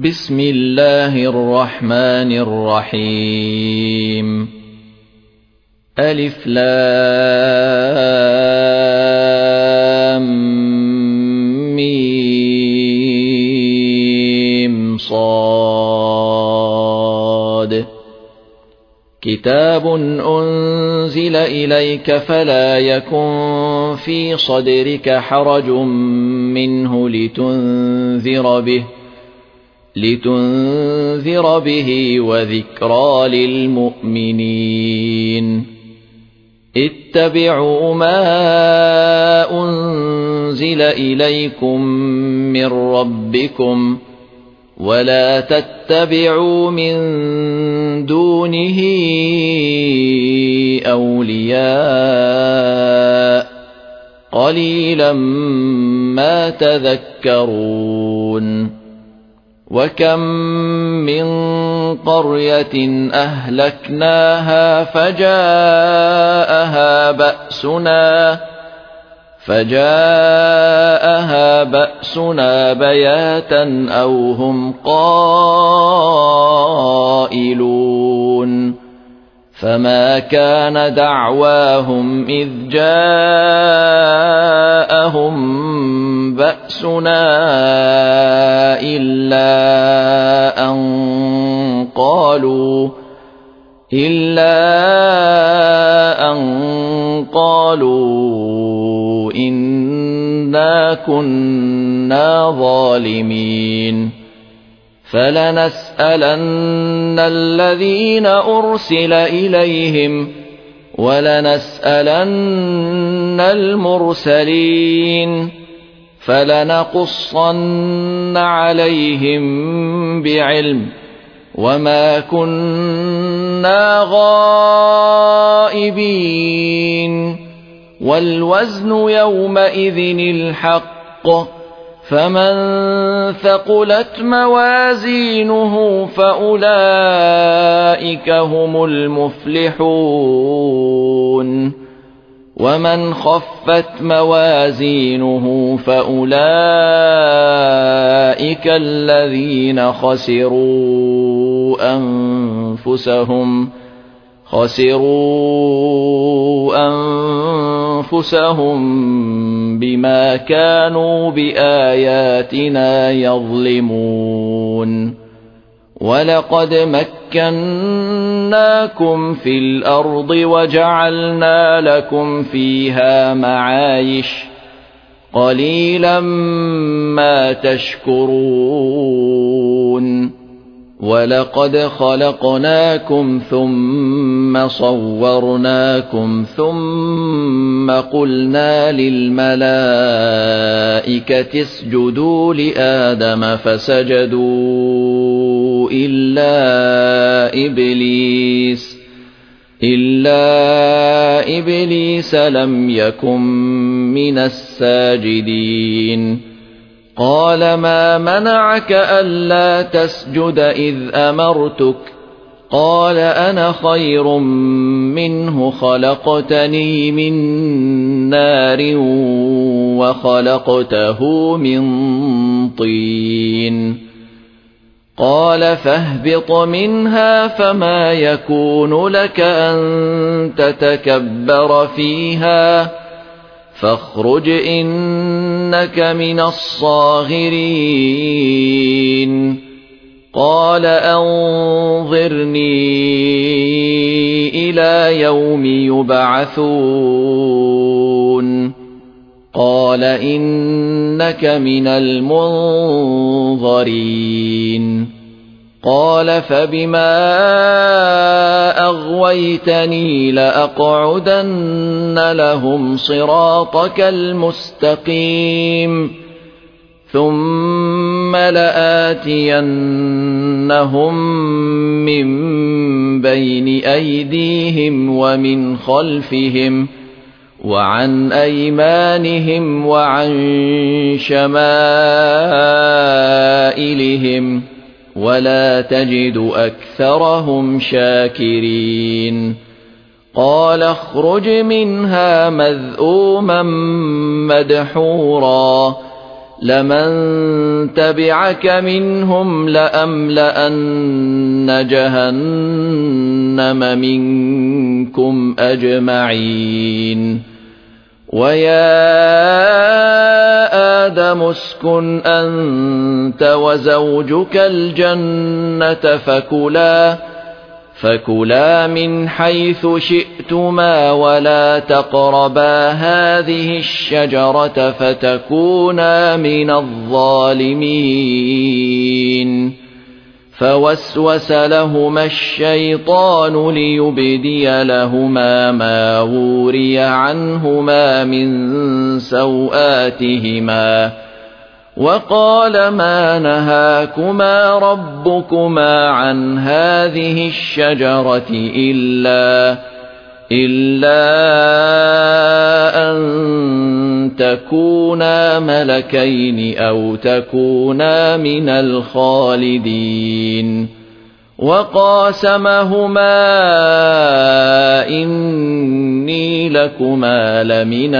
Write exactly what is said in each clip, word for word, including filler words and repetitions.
بسم الله الرحمن الرحيم. ألف لام ميم صاد. كتاب أنزل إليك فلا يكن في صدرك حرج منه لتنذر به لتنذر به وذكرى للمؤمنين. اتبعوا ما أنزل إليكم من ربكم ولا تتبعوا من دونه أولياء قليلا ما تذكرون. وكم من قرية أهلكناها فجاءها بأسنا فجاءها بأسنا بياتا أو هم قائلون. فما كان دعواهم إذ جاءهم بأسنا إلا أن قالوا إلا أن قالوا إنا كنا ظالمين. فلنسألن الذين أرسل إليهم ولنسألن المرسلين فلنقصن عليهم بعلم وما كنا غائبين. والوزن يومئذ الحق فمن ثقلت موازينه فأولئك هم المفلحون. ومن خفت موازينه فأولئك الذين خسروا أنفسهم خسروا أنفسهم بما كانوا بآياتنا يظلمون. ولقد مكناكم في الأرض وجعلنا لكم فيها معايش قليلا ما تشكرون. ولقد خلقناكم ثم صورناكم ثم قلنا للملائكة اسجدوا لآدم فسجدوا إلا إبليس إلا إبليس لم يكن من الساجدين. قال ما منعك ألا تسجد إذ أمرتك؟ قال أنا خير منه خلقتني من نار وخلقته من طين. قال فاهبط منها فما يكون لك أن تتكبر فيها فاخرج إنك من الصاغرين. قال أنظرني إلى يوم يبعثون. قال إنك من المنظرين. قال فبما أغويتني لأقعدن لهم صراطك المستقيم ثم لآتينهم من بين أيديهم ومن خلفهم وعن أيمانهم وعن شمائلهم ولا تجد أكثرهم شاكرين. قال اخرج منها مذءوما مدحورا لمن تبعك منهم لأملأن جهنم منكم أجمعين ويا آدم اسكن أنت وزوجك الجنة فكلا فكلا من حيث شئتما ولا تقربا هذه الشجرة فتكونا من الظالمين فوسوس لهما الشيطان ليبدي لهما ما وري عنهما من سوآتهما وقال ما نهاكما ربكما عن هذه الشجرة إلا إلا أن تكونا ملكين أو تكونا من الخالدين وقاسمهما إني لكما لمن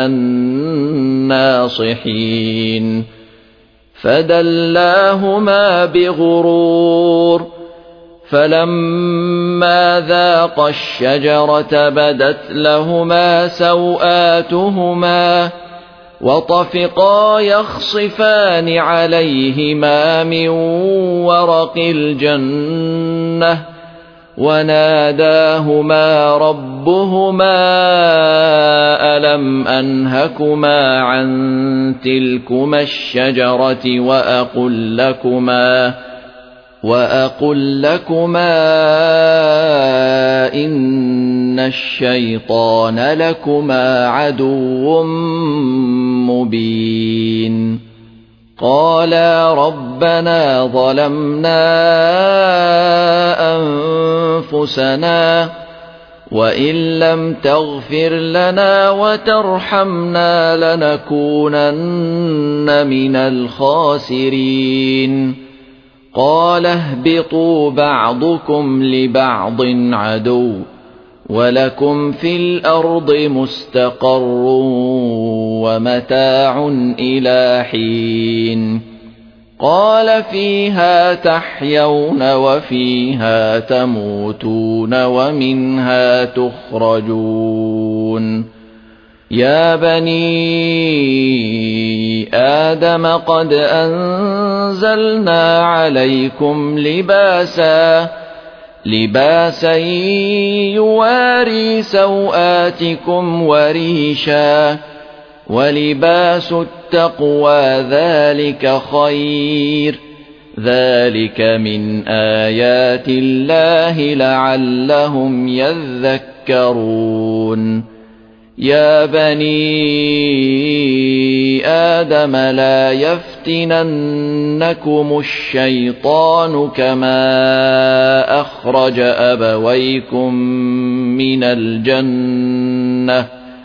الناصحين فدلاهما بغرور فلما ذاقا الشجرة بدت لهما سوآتهما وطفقا يخصفان عليهما من ورق الجنة وناداهما ربهما ألم أنهكما عن تلكما الشجرة وأقل لكما وأقل لكما إن الشيطان لكما عدو مبين قالا ربنا ظلمنا أنفسنا وإن لم تغفر لنا وترحمنا لنكونن من الخاسرين قال اهبطوا بعضكم لبعض عدو ولكم في الأرض مستقر ومتاع إلى حين قال فيها تحيون وفيها تموتون ومنها تخرجون يا بني آدم قد أنزلنا عليكم لباسا لباسا يواري سوآتكم وريشا ولباس التقوى ذلك خير ذلك من آيات الله لعلهم يذكرون يا بني آدم لا يفتننكم الشيطان كما أخرج أبويكم من الجنة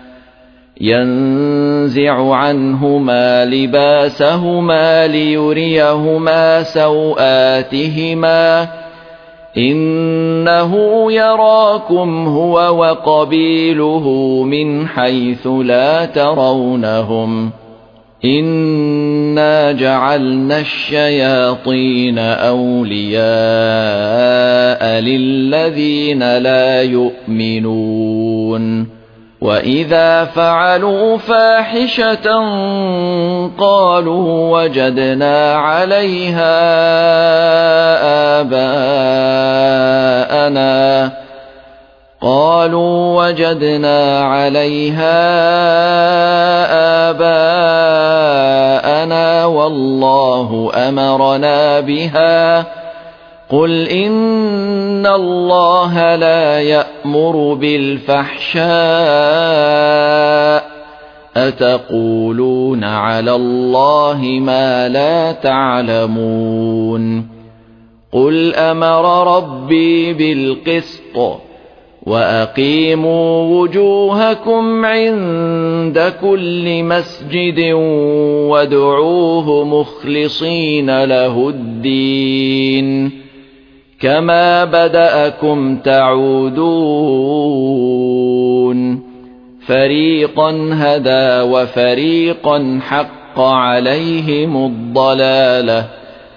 ينزع عنهما لباسهما ليريهما سوآتهما إنه يراكم هو وقبيله من حيث لا ترونهم إنا جعلنا الشياطين أولياء للذين لا يؤمنون وإذا فعلوا فاحشة قالوا وجدنا عليها آباءنا قالوا وجدنا عليها آباءنا والله أمرنا بها قل إن الله لا يأمر بالفحشاء أتقولون على الله ما لا تعلمون قل أمر ربي بالقسط وأقيموا وجوهكم عند كل مسجد وادعوه مخلصين له الدين كما بدأكم تعودون فريقا هدى وفريقا حق حق عليهم الضلالة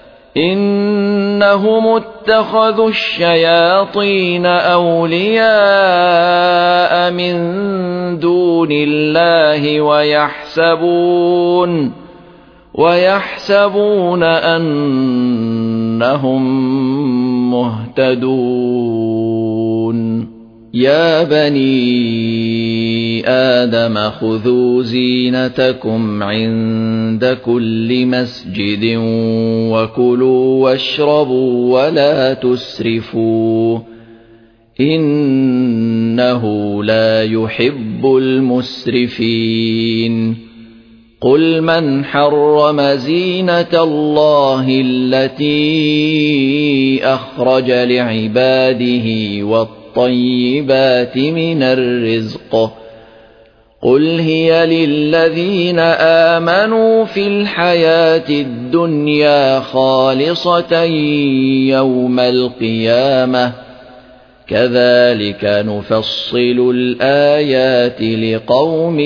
إنهم اتخذوا الشياطين أولياء من دون الله ويحسبون ويحسبون أنهم مهتدون يا بني آدم خذوا زينتكم عند كل مسجد وكلوا واشربوا ولا تسرفوا إنه لا يحب المسرفين قل من حرم زينة الله التي أخرج لعباده والطيبات من الرزق قل هي للذين آمنوا في الحياة الدنيا خالصة يوم القيامة كذلك نفصل الآيات لقوم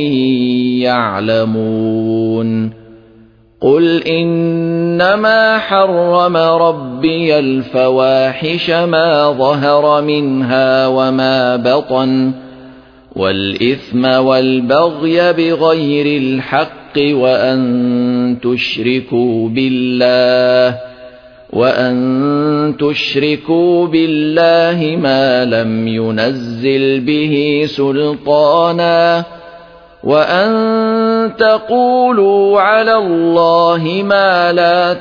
يعلمون قل إنما حرم ربي الفواحش ما ظهر منها وما بطن والإثم والبغي بغير الحق وأن تشركوا بالله وأن تشركوا بالله ما لم ينزل به سلطانا وأن تقولوا على الله ما لا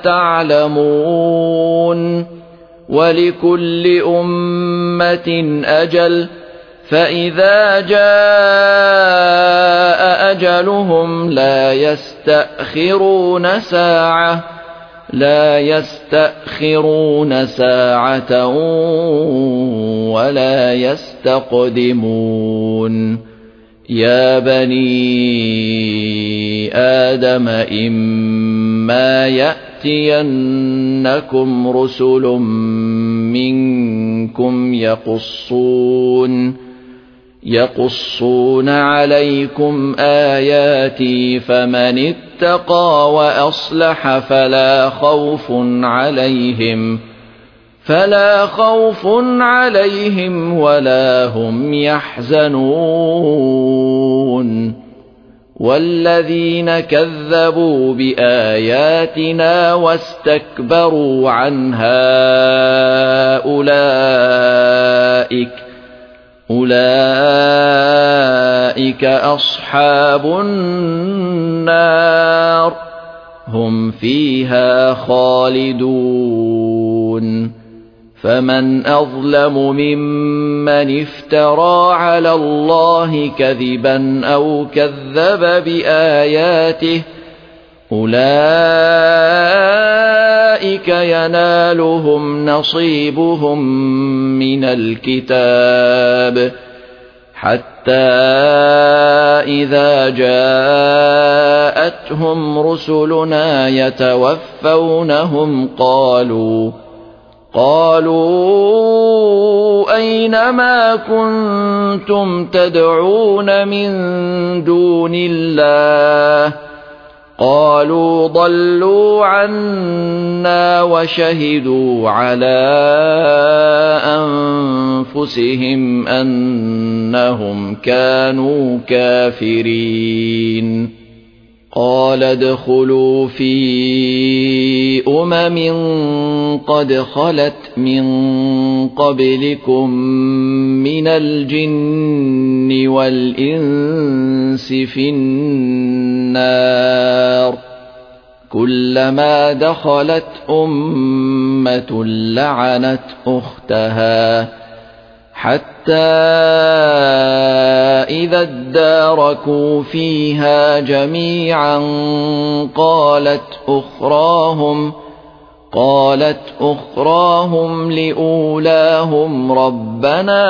تعلمون ولكل أمة أجل فإذا جاء أجلهم لا يستأخرون ساعة لا يستأخرون ساعة ولا يستقدمون يا بني آدم إما يأتينكم رسل منكم يقصون يقصون عليكم آياتي فمن اتقى وأصلح فلا خوف عليهم فلا خوف عليهم ولا هم يحزنون والذين كذبوا بآياتنا واستكبروا عنها أولئك أولئك أصحاب النار هم فيها خالدون فمن أظلم ممن افترى على الله كذبا أو كذب بآياته أولئك ينالهم نصيبهم من الكتاب حتى إذا جاءتهم رسلنا يتوفونهم قالوا قالوا أين ما كنتم تدعون من دون الله قالوا ضلوا عنا وشهدوا على أنفسهم أنهم كانوا كافرين قال ادخلوا في أمم قد خلت من قبلكم من الجن والإنس في النار كلما دخلت أمة لعنت أختها حتى إذا اداركوا فيها جميعا قالت أخراهم قالت أخراهم لأولاهم ربنا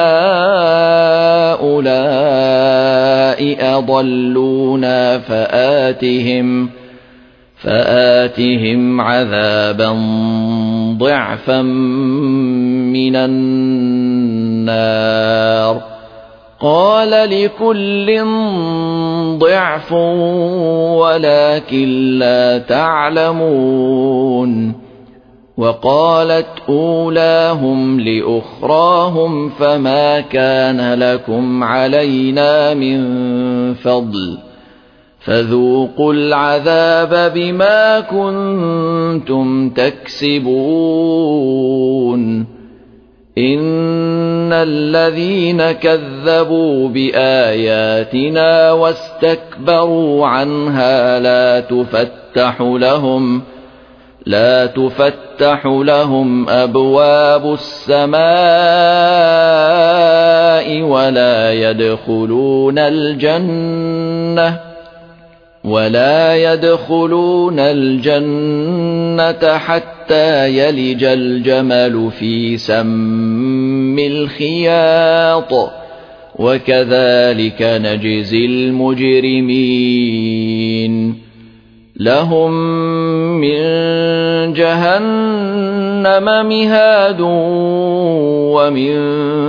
هؤلاء أضلونا فآتهم فآتهم عذابا ضعفا من النار قال لكل ضعف ولكن لا تعلمون وقالت أولاهم لأخراهم فما كان لكم علينا من فضل فذوقوا العذاب بما كنتم تكسبون إن الذين كذبوا بآياتنا واستكبروا عنها لا تفتح لهم لا تفتح لهم أبواب السماء ولا يدخلون الجنة ولا يدخلون الجنة حتى يلج الجمل في سم الخياط وكذلك نجزي المجرمين لهم من جهنم مهاد ومن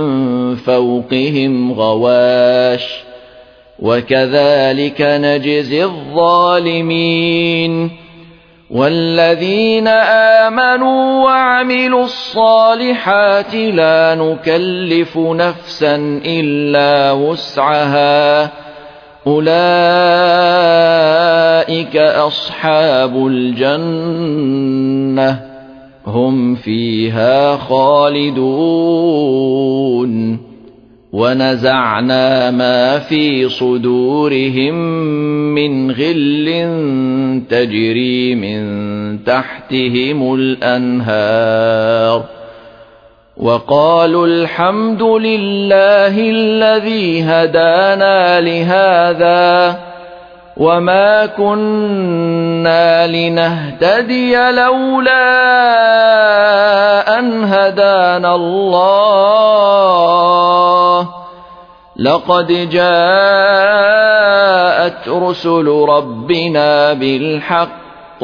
فوقهم غواش وكذلك نجزي الظالمين والذين آمنوا وعملوا الصالحات لا نكلف نفسا إلا وسعها أولئك أصحاب الجنة هم فيها خالدون ونزعنا ما في صدورهم من غل تجري من تحتهم الأنهار وقالوا الحمد لله الذي هدانا لهذا وما كنا لنهتدي لولا أن هدانا الله لقد جاءت رسل ربنا بالحق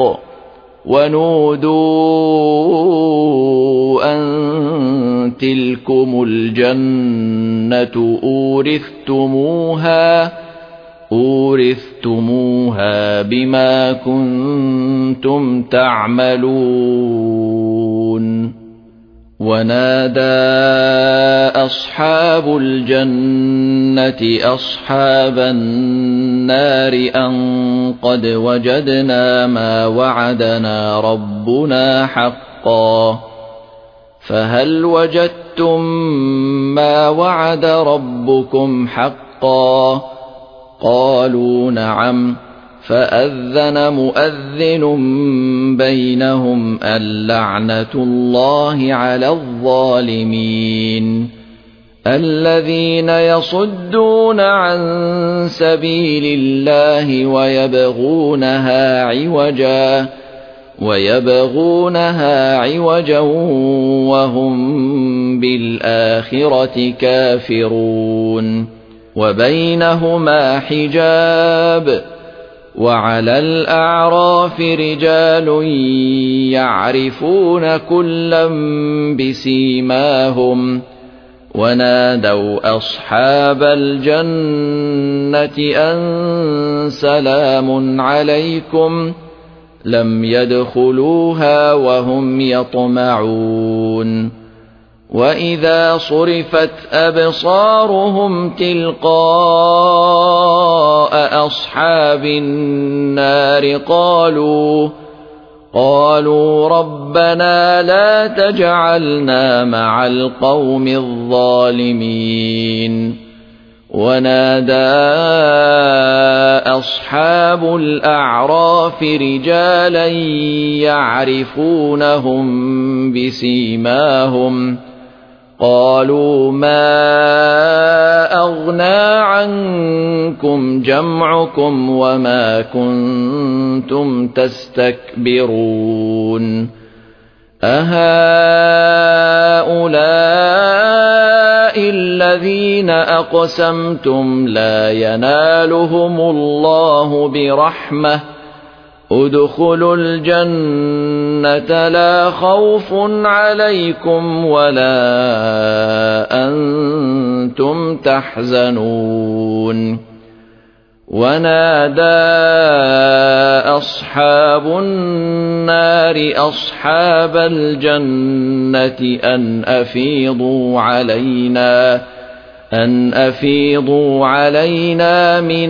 ونودوا أن تلكم الجنة أورثتموها أورثتموها بما كنتم تعملون ونادى أصحاب الجنة أصحاب النار أن قد وجدنا ما وعدنا ربنا حقا فهل وجدتم ما وعد ربكم حقا قالوا نعم فأذن مؤذن بينهم اللعنة الله على الظالمين الذين يصدون عن سبيل الله ويبغونها عوجا ويبغونها عوجا وهم بالآخرة كافرون وبينهما حجاب وعلى الأعراف رجال يعرفون كلا بسيماهم ونادوا أصحاب الجنة أن سلام عليكم لم يدخلوها وهم يطمعون وإذا صرفت أبصارهم تلقاء أصحاب النار قالوا قالوا ربنا لا تجعلنا مع القوم الظالمين ونادى أصحاب الأعراف رجالا يعرفونهم بسيماهم قالوا ما أغنى عنكم جمعكم وما كنتم تستكبرون أهؤلاء الذين أقسمتم لا ينالهم الله برحمة ادخلوا الجنة لا خوف عليكم ولا أنتم كنتم تحزنون ونادى أصحاب النار أصحاب الجنة أن أفيضوا علينا أن أفيضوا علينا من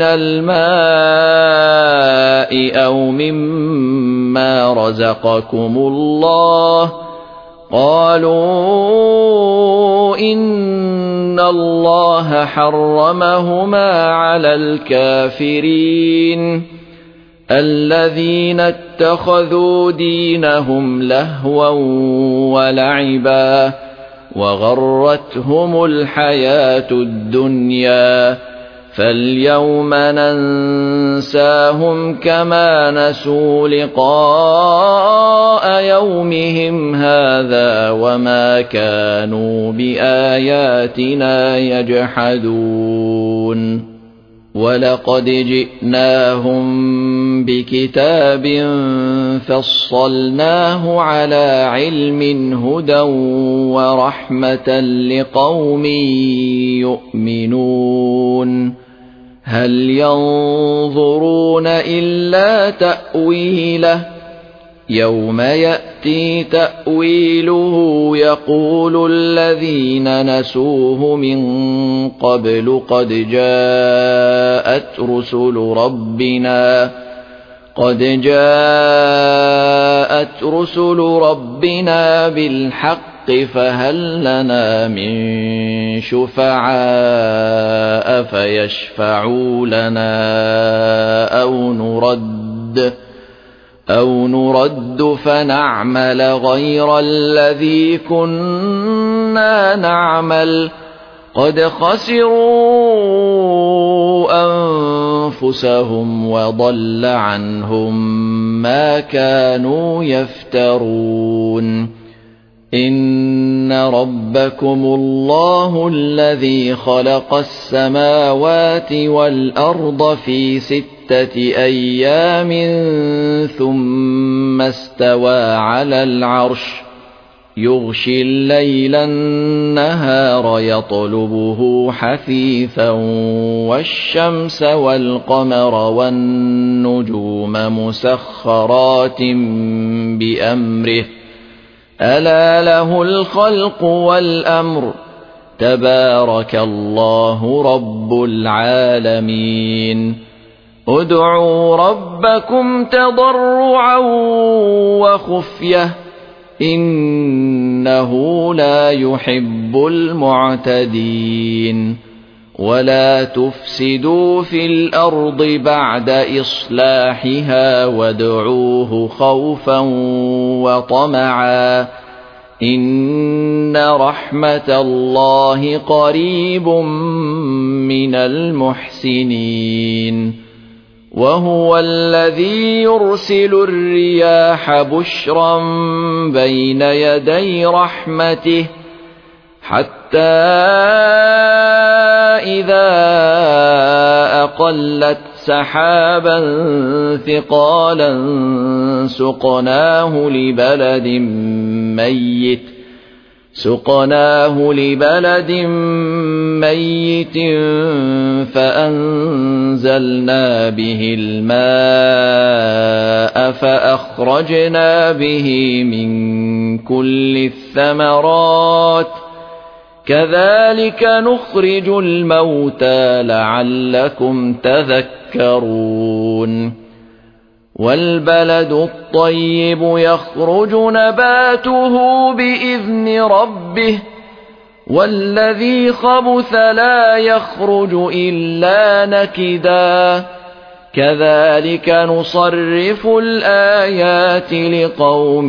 الماء أو مما رزقكم الله قالوا إن الله حرمهما على الكافرين الذين اتخذوا دينهم لهوا ولعبا وغرتهم الحياة الدنيا فاليوم ننساهم كما نسوا لقاء يومهم هذا وما كانوا بآياتنا يجحدون ولقد جئناهم بكتاب فصلناه على علم هدى ورحمة لقوم يؤمنون هل ينظرون إلا تأويله يوم يأتي تأويله يقول الذين نسوه من قبل قد جاءت رسل ربنا قد جاءت رسل ربنا بالحق فهل لنا من شفعاء فيشفعوا لنا أو نرد أو نرد فنعمل غير الذي كنا نعمل قد خسروا أنفسهم وضل عنهم ما كانوا يفترون إن ربكم الله الذي خلق السماوات والأرض في ستة أيام ثم استوى على العرش يغشي الليل النهار يطلبه حثيثا والشمس والقمر والنجوم مسخرات بأمره ألا له الخلق والأمر تبارك الله رب العالمين ادعوا ربكم تضرعا وخفية إنه لا يحب المعتدين ولا تفسدوا في الأرض بعد إصلاحها وادعوه خوفا وطمعا إن رحمة الله قريب من المحسنين وهو الذي يرسل الرياح بشرا بين يدي رحمته حتى إذا أقلت سحابا ثقالا سقناه لبلد ميت سقناه لبلد ميت فأنزلنا به الماء فأخرجنا به من كل الثمرات كذلك نخرج الموتى لعلكم تذكرون والبلد الطيب يخرج نباته بإذن ربه والذي خبث لا يخرج إلا نكدا كذلك نصرف الآيات لقوم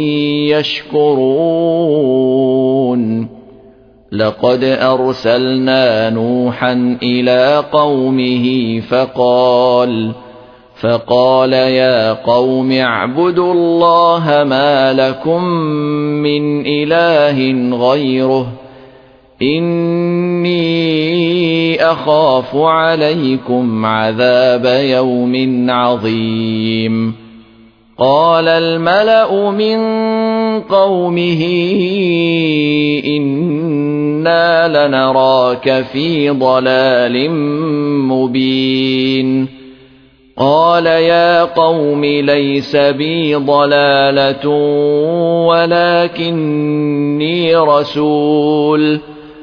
يشكرون لقد أرسلنا نوحا إلى قومه فقال فقال يا قوم اعبدوا الله ما لكم من إله غيره إني أخاف عليكم عذاب يوم عظيم قال الملأ من قومه إن إنا لنراك في ضلال مبين قال يا قوم ليس بي ضلالة ولكني رسول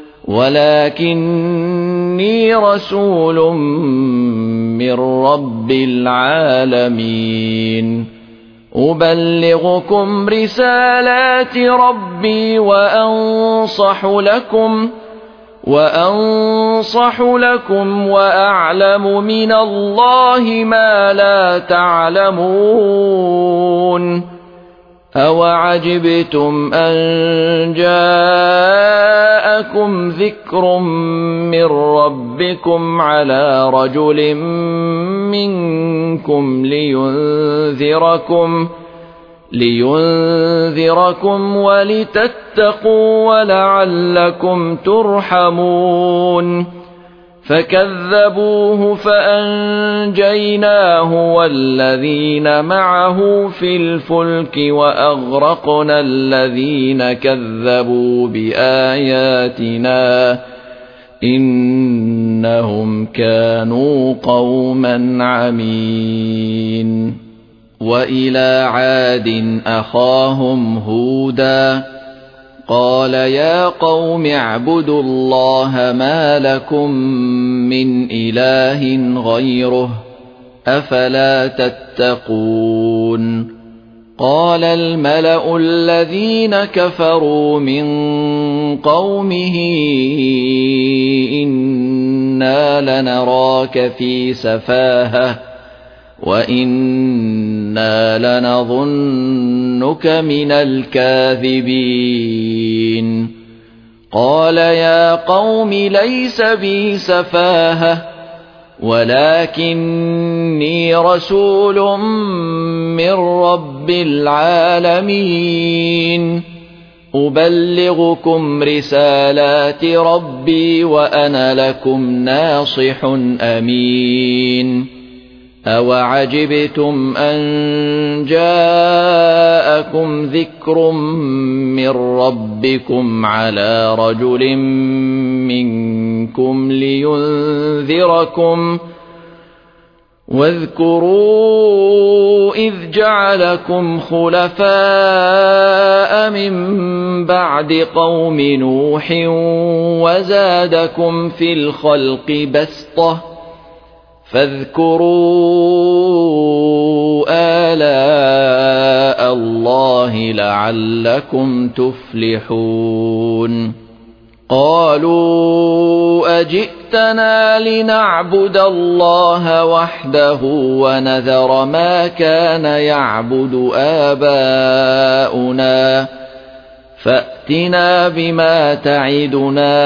ولكني رسول من رب العالمين أبلغكم رسالات ربي وأنصح لكم وأنصح لكم وأعلم من الله ما لا تعلمون أوعجبتم أن جاءكم ذكر من ربكم على رجل منكم لينذركم لينذركم ولتتقوا ولعلكم ترحمون فكذبوه فأنجيناه والذين معه في الفلك وأغرقنا الذين كذبوا بآياتنا إنهم كانوا قوما عمين وإلى عاد أخاهم هودا قال يا قوم اعبدوا الله ما لكم من إله غيره أفلا تتقون قال الملأ الذين كفروا من قومه إنا لنراك في سفاهة وإنا لنظنك من الكاذبين قال يا قوم ليس بي سفاهة ولكني رسول من رب العالمين أبلغكم رسالات ربي وأنا لكم ناصح أمين أوعجبتم أن جاءكم ذكر من ربكم على رجل منكم لينذركم واذكروا إذ جعلكم خلفاء من بعد قوم نوح وزادكم في الخلق بسطة فاذكروا آلاء الله لعلكم تفلحون قالوا أجئتنا لنعبد الله وحده ونذر ما كان يعبد آباؤنا فأتنا بما تعدنا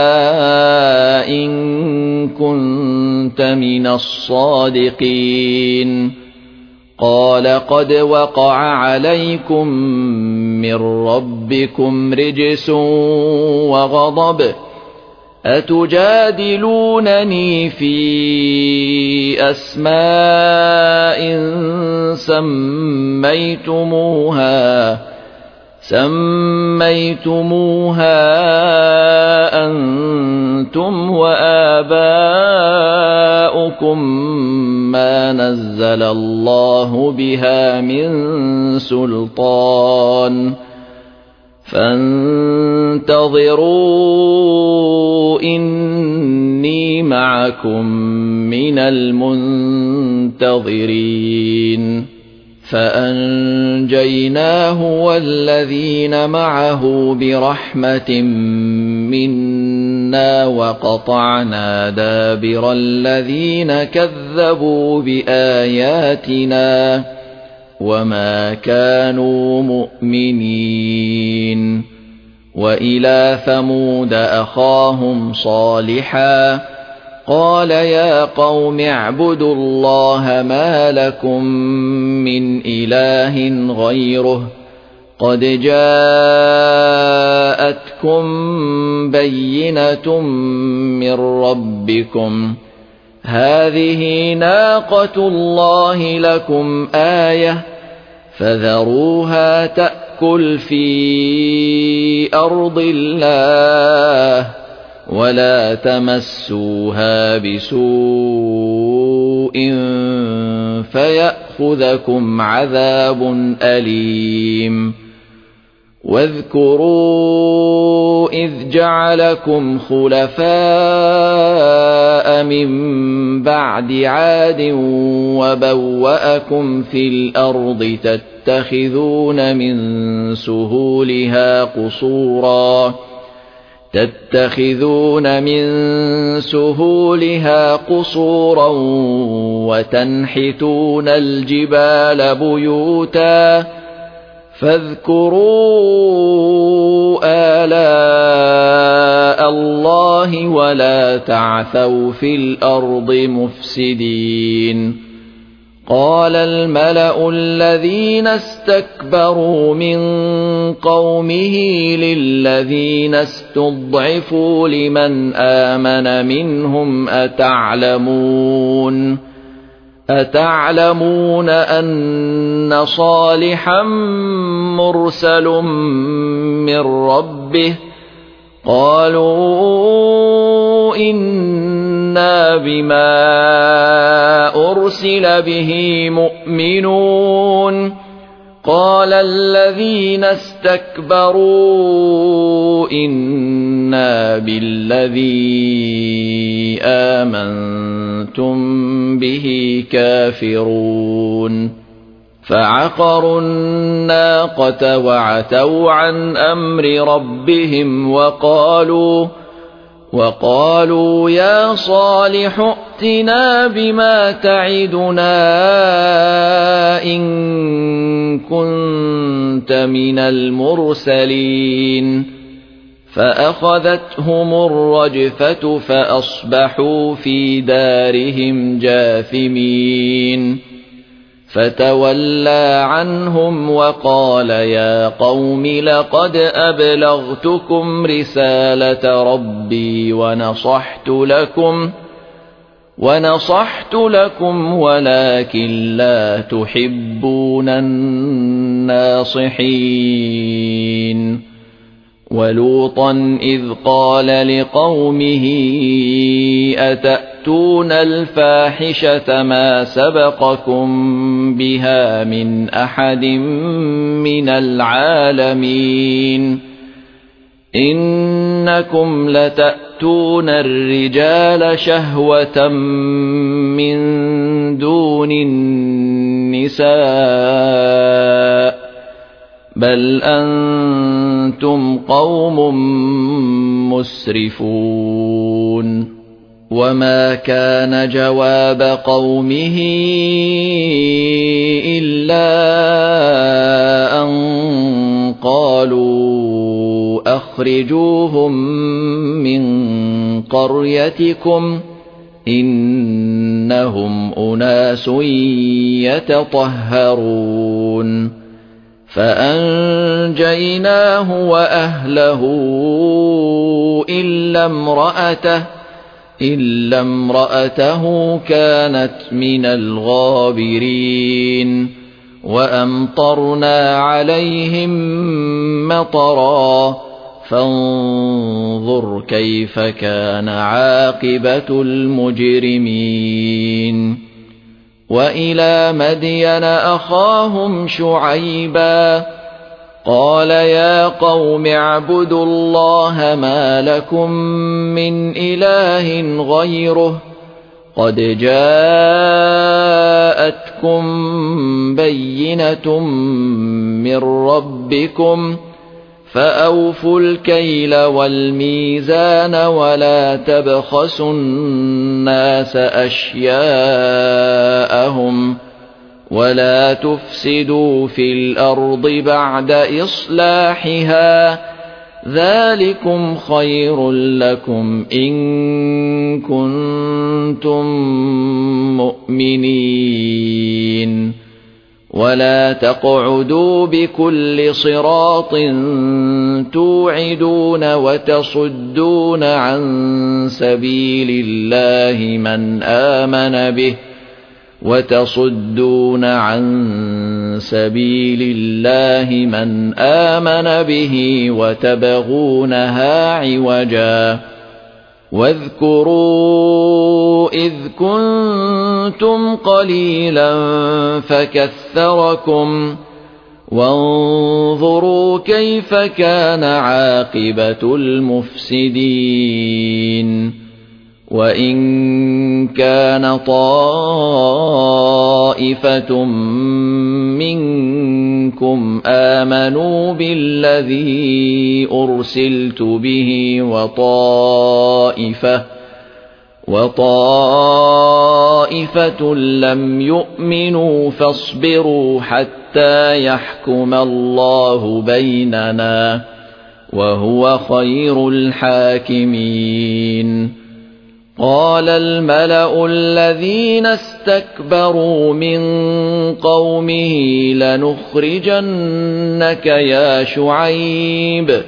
إن كنت من الصادقين قال قد وقع عليكم من ربكم رجس وغضب أتجادلونني في أسماء سميتموها سميتموها أنتم وآباؤكم ما نزل الله بها من سلطان فانتظروا إني معكم من المنتظرين فأنجيناه والذين معه برحمة منا وقطعنا دابر الذين كذبوا بآياتنا وما كانوا مؤمنين وإلى ثمود أخاهم صالحا قال يا قوم اعبدوا الله ما لكم من إله غيره قد جاءتكم بينة من ربكم هذه ناقة الله لكم آية فذروها تأكل تأكل في أرض الله ولا تمسوها بسوء فيأخذكم عذاب أليم واذكروا إذ جعلكم خلفاء من بعد عاد وبوأكم في الأرض تتخذون من سهولها قصورا تتخذون من سهولها قصورا وتنحتون الجبال بيوتا فاذكروا آلاء الله ولا تعثوا في الأرض مفسدين قال الملأ الذين استكبروا من قومه للذين استضعفوا لمن آمن منهم أتعلمون أتعلمون أن صالحا مرسل من ربه قالوا إنا بما أرسل به مؤمنون قال الذين استكبروا إنا بالذي آمنتم به كافرون فعقروا الناقة وعتوا عن أمر ربهم وقالوا وقالوا يا صالح ائتنا بما تعدنا إن كنت من المرسلين فأخذتهم الرجفة فأصبحوا في دارهم جاثمين فتولى عنهم وقال يا قوم لقد أبلغتكم رسالة ربي ونصحت لكم ونصحت لكم ولكن لا تحبون الناصحين ولوطا إذ قال لقومه أتأتون الفاحشة ما سبقكم بها من أحد من العالمين إنكم لتأتون الرجال شهوة من دون النساء بل أنتم قوم مسرفون وما كان جواب قومه إلا أن قالوا أخرجوهم من قريتكم إنهم أناس يتطهرون فأنجيناه وأهله إلا امرأته إلا امرأته كانت من الغابرين وأمطرنا عليهم مطرا فانظر كيف كان عاقبة المجرمين وإلى مدين أخاهم شعيبا قال يا قوم اعبدوا الله ما لكم من إله غيره قد جاءتكم بينة من ربكم فأوفوا الكيل والميزان ولا تبخسوا الناس أشياءهم ولا تفسدوا في الأرض بعد إصلاحها ذلكم خير لكم إن كنتم مؤمنين ولا تقعدوا بكل صراط توعدون وتصدون عن سبيل الله من آمن به وتصدون عن سبيل الله من آمن به وتبغونها عوجا واذكروا إذ كنتم قليلا فكثركم وانظروا كيف كان عاقبة المفسدين وإن كان طائفة منكم آمنوا بالذي أرسلت به وطائفة وطائفة لم يؤمنوا فاصبروا حتى يحكم الله بيننا وهو خير الحاكمين. قال الملأ الذين استكبروا من قومه لنخرجنك يا شعيب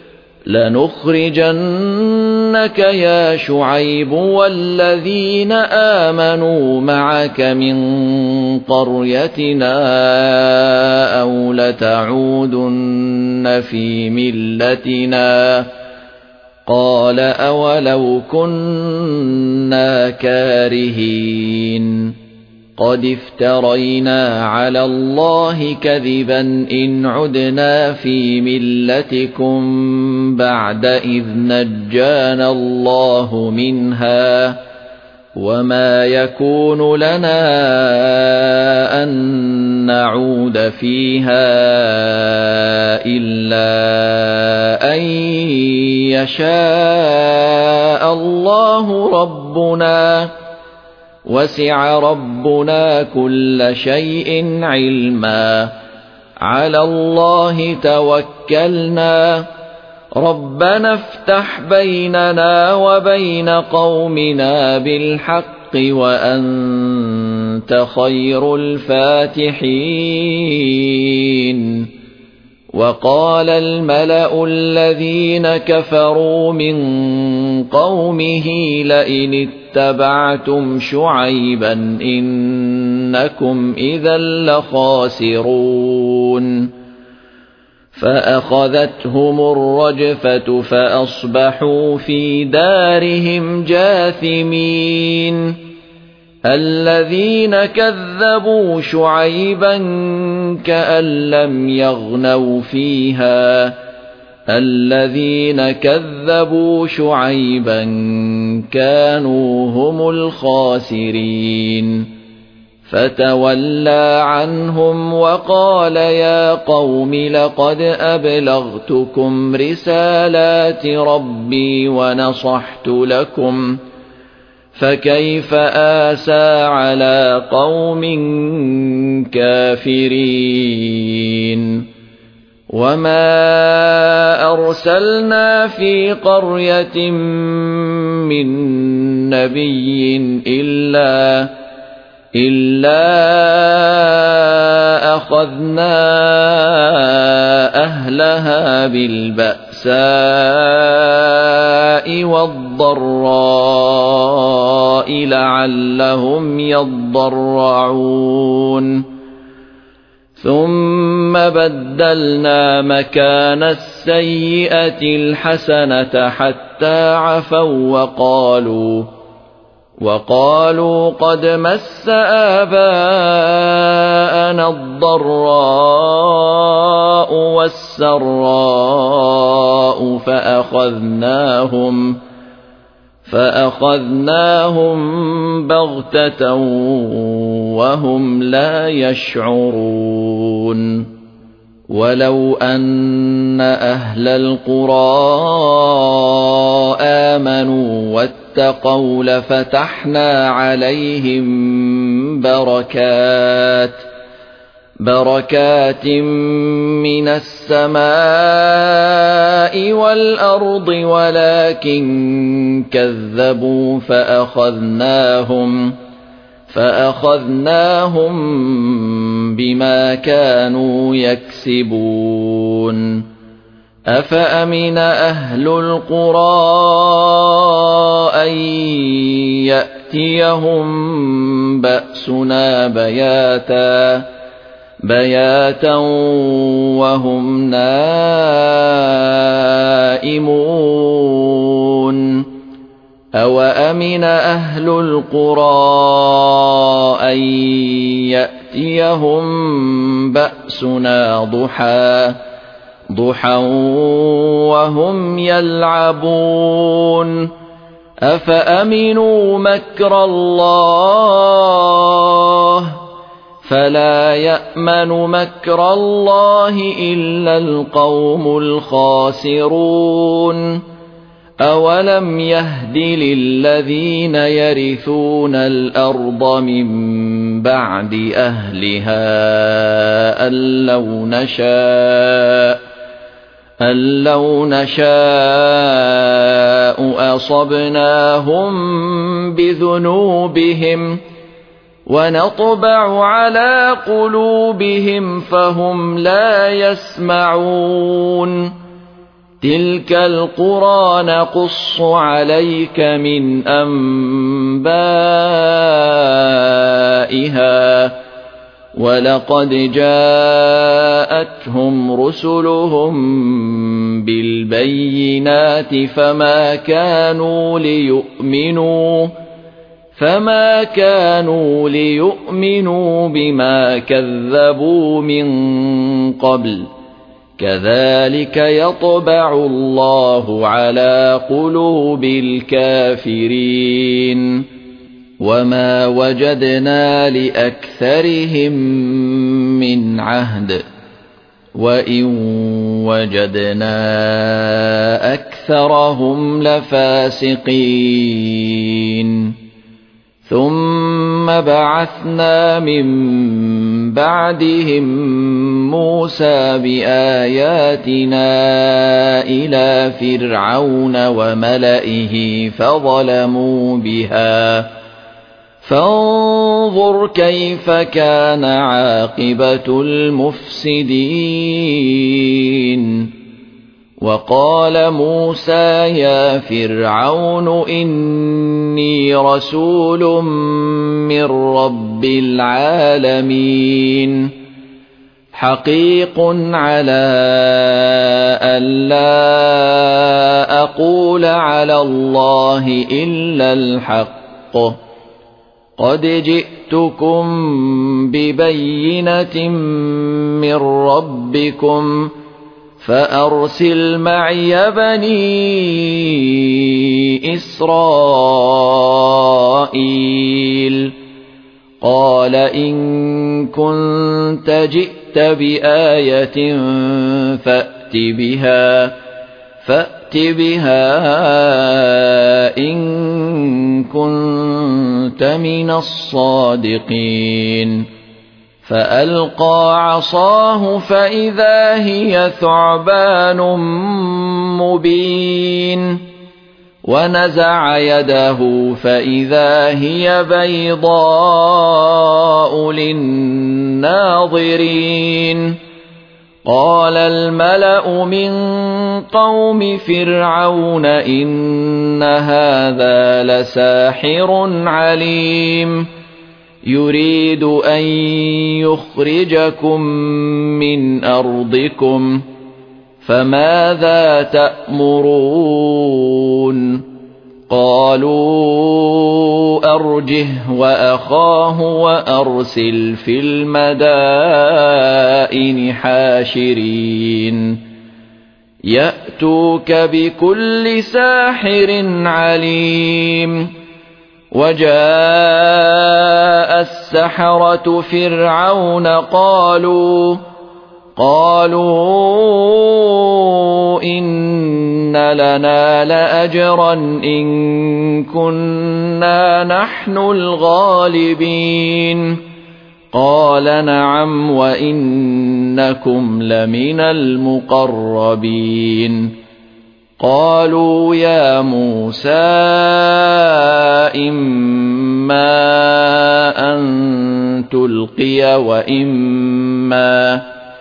لنخرجنك يا شعيب والذين آمنوا معك من قريتنا أو لتعودن في ملتنا قال أولو كنا كارهين قد افترينا على الله كذبا إن عدنا في ملتكم بعد إذ نجانا الله منها وما يكون لنا أن نعود فيها إلا أن يشاء الله ربنا وسع ربنا كل شيء علما على الله توكلنا ربنا افتح بيننا وبين قومنا بالحق وأنت خير الفاتحين. وقال الملأ الذين كفروا من قومه لئن اتبعتم شعيبا إنكم إذا لخاسرون فأخذتهم الرجفة فأصبحوا في دارهم جاثمين. الذين كذبوا شعيبا كأن لم يغنوا فيها الذين كذبوا شعيبا كانوا هم الخاسرين فتولى عنهم وقال يا قوم لقد أبلغتكم رسالات ربي ونصحت لكم فكيف آسى على قوم كافرين. وما أرسلنا في قرية من نبي إلا إلا أخذنا أهلها بالبأساء والضراء لعلهم يضرعون ثم بدلنا مكان السيئة الحسنة حتى عفوا وقالوا وقالوا قد مس آباءنا الضراء والسراء فأخذناهم فأخذناهم بغتة وهم لا يشعرون. ولو أن أهل القرى آمنوا واتقوا لفتحنا عليهم بركات بركات من السماء والأرض ولكن كذبوا فأخذناهم فأخذناهم بما كانوا يكسبون. أفأمن أهل القرى أن يأتيهم بأسنا بياتا بياتا وهم نائمون أوأمن أهل القرى أن يأتيهم بأسنا ضحى ضحى وهم يلعبون أفأمنوا مكر الله فلا يأمن مكر الله إلا القوم الخاسرون أولم يهد للذين يرثون الأرض من بعد أهلها أن لو نشاء أن لو نشاء أصبناهم بذنوبهم ونطبع على قلوبهم فهم لا يسمعون تلك القرى نقص عليك من أنبائها ولقد جاءتهم رسلهم بالبينات فما كانوا ليؤمنوا فما كانوا ليؤمنوا بما كذبوا من قبل كذلك يطبع الله على قلوب الكافرين وما وجدنا لأكثرهم من عهد وإن وجدنا أكثرهم لفاسقين ثم بعثنا من بعدهم موسى بآياتنا إلى فرعون وملئه فظلموا بها فانظر كيف كان عاقبة المفسدين وقال موسى يا فرعون إني رسول من رب العالمين حقيق على ألا أقول على الله إلا الحق قد جئتكم ببينة من ربكم فأرسل معي بني إسرائيل قال إن كنت جئت بآية فأت بها فأت بها إن كنت من الصادقين فألقى عصاه فإذا هي ثعبان مبين ونزع يده فإذا هي بيضاء للناظرين قال الملأ من قوم فرعون إن هذا لساحر عليم يريد أن يخرجكم من أرضكم فماذا تأمرون قالوا أرجه وأخاه وأرسل في المدائن حاشرين يأتوك بكل ساحر عليم وجاء السحرة فرعون قالوا قالوا إن لنا لأجرا إن كنا نحن الغالبين قال نعم وإنكم لمن المقربين قالوا يا موسى إما أن تلقي وإما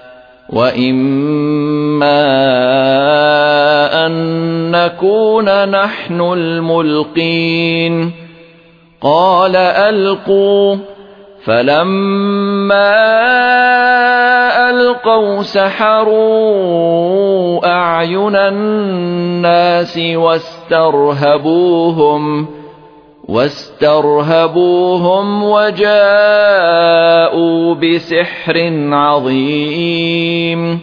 وإما أن نكون نحن الملقين قال ألقوا فلما ألقوا سحروا أعين الناس واسترهبوهم واسترهبوهم وجاءوا بسحر عظيم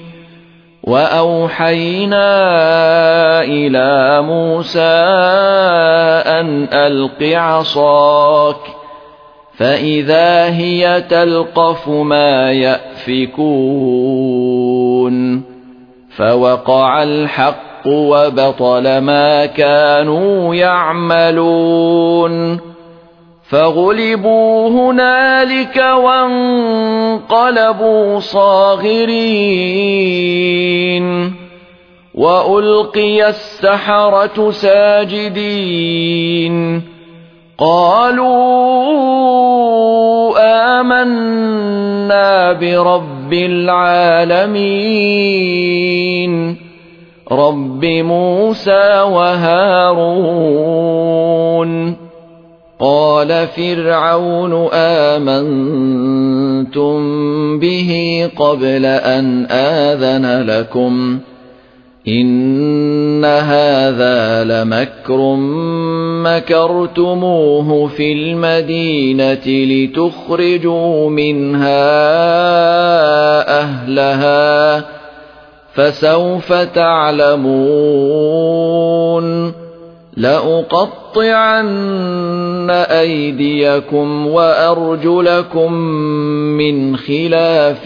وأوحينا إلى موسى أن ألق عصاك فإذا هي تلقف ما يأفكون فوقع الحق وبطل ما كانوا يعملون فغلبوا هنالك وانقلبوا صاغرين وألقي السحرة ساجدين قالوا آمنا برب العالمين رب موسى وهارون قال فرعون آمنتم به قبل أن آذن لكم إن هذا لمكر مكرتموه في المدينة لتخرجوا منها أهلها فسوف تعلمون لأقطعن أيديكم وأرجلكم من خلاف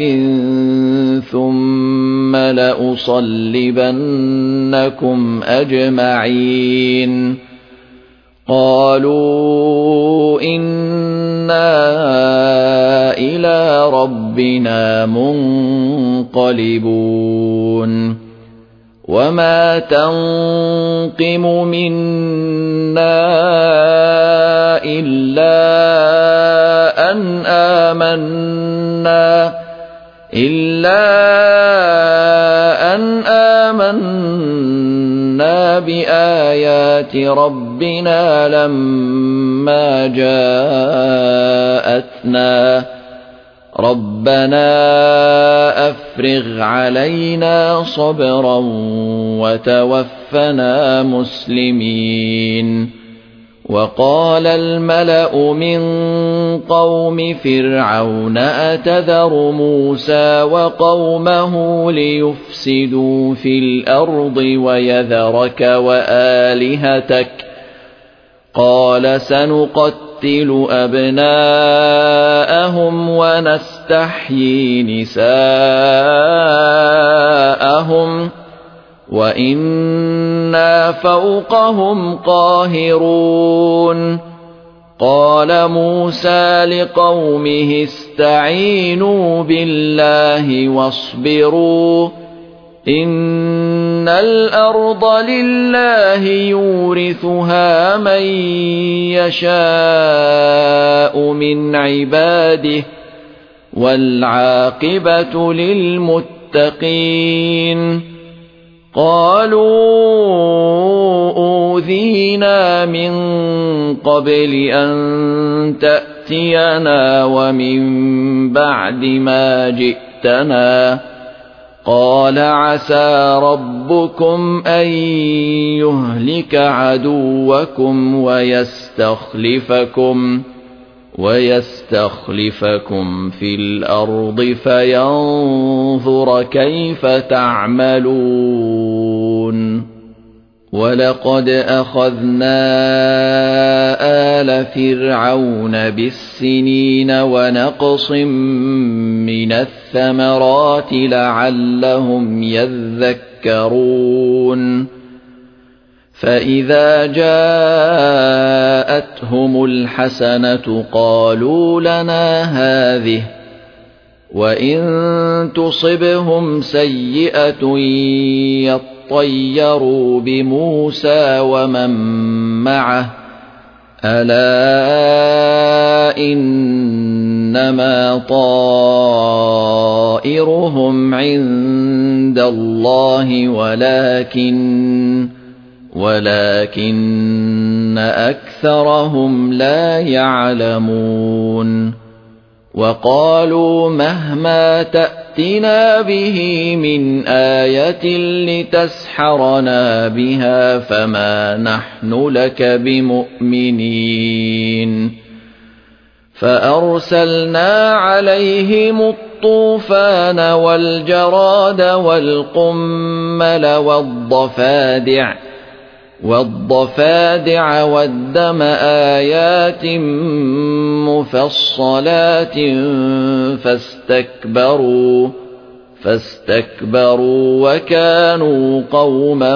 ثم لأصلبنكم أجمعين قالوا إنا إلى ربنا منقلبون وما تنقم منا إلا أن آمنا إلا أن آمنا بآيات ربنا لما جاءتنا ربنا أفرغ علينا صبرا وتوفنا مسلمين وقال الملأ من قوم فرعون أتذر موسى وقومه ليفسدوا في الأرض ويذرك وآلهتك قال سنقتل أبناءهم ونستحيي نساءهم وإنا فوقهم قاهرون قال موسى لقومه استعينوا بالله واصبروا إن الأرض لله يورثها من يشاء من عباده والعاقبة للمتقين قالوا أوذينا من قبل أن تأتينا ومن بعد ما جئتنا قال عسى ربكم أن يهلك عدوكم ويستخلفكم ويستخلفكم في الأرض فينظر كيف تعملون ولقد أخذنا آل فرعون بالسنين ونقص من الثمرات لعلهم يذكرون فإذا جاءتهم الحسنة قالوا لنا هذه وإن تصبهم سيئة يطيروا بموسى ومن معه ألا إنما طائرهم عند الله ولكن ولكن أكثرهم لا يعلمون وقالوا مهما تأتي فأتنا به من آية لتسحرنا بها فما نحن لك بمؤمنين فأرسلنا عليهم الطوفان والجراد والقمل والضفادع والضفادع والدم آيات مفصلات فاستكبروا فاستكبروا وكانوا قوما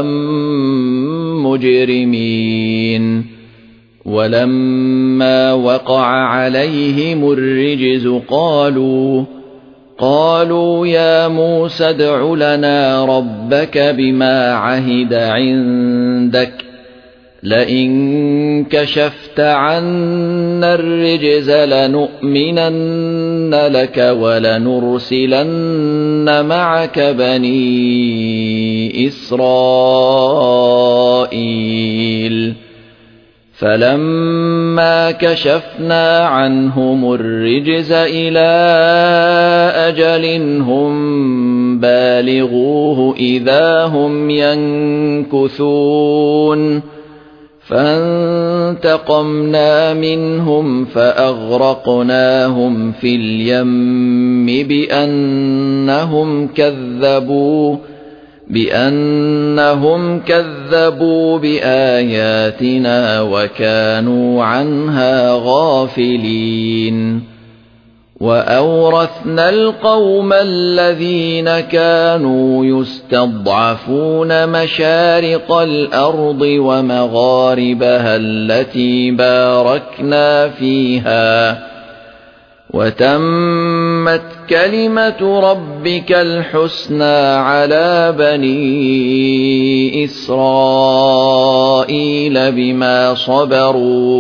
مجرمين ولما وقع عليهم الرجز قالوا قالوا يا موسى ادع لنا ربك بما عهد عندك لئن كشفت عنا الرجز لنؤمنن لك ولنرسلن معك بني إسرائيل فلما كشفنا عنهم الرجز إلى أجل هم بالغوه إذا هم ينكثون فانتقمنا منهم فأغرقناهم في اليم بأنهم كذبوا بأنهم كذبوا بآياتنا وكانوا عنها غافلين وأورثنا القوم الذين كانوا يستضعفون مشارق الأرض ومغاربها التي باركنا فيها وتمت كلمة ربك الحسنى على بني إسرائيل بما صبروا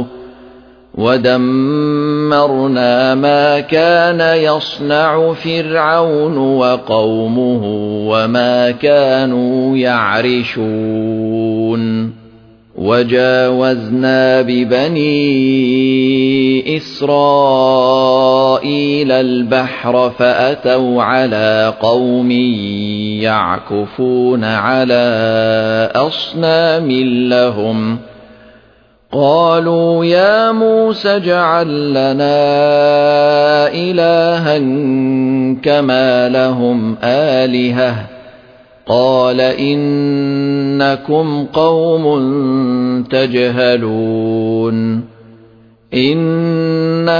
ودمرنا ما كان يصنع فرعون وقومه وما كانوا يعرشون وجاوزنا ببني إسرائيل البحر فأتوا على قوم يعكفون على أصنام لهم قالوا يا موسى اجعل لنا إلها كما لهم آلهة قال إنكم قوم تجهلون إن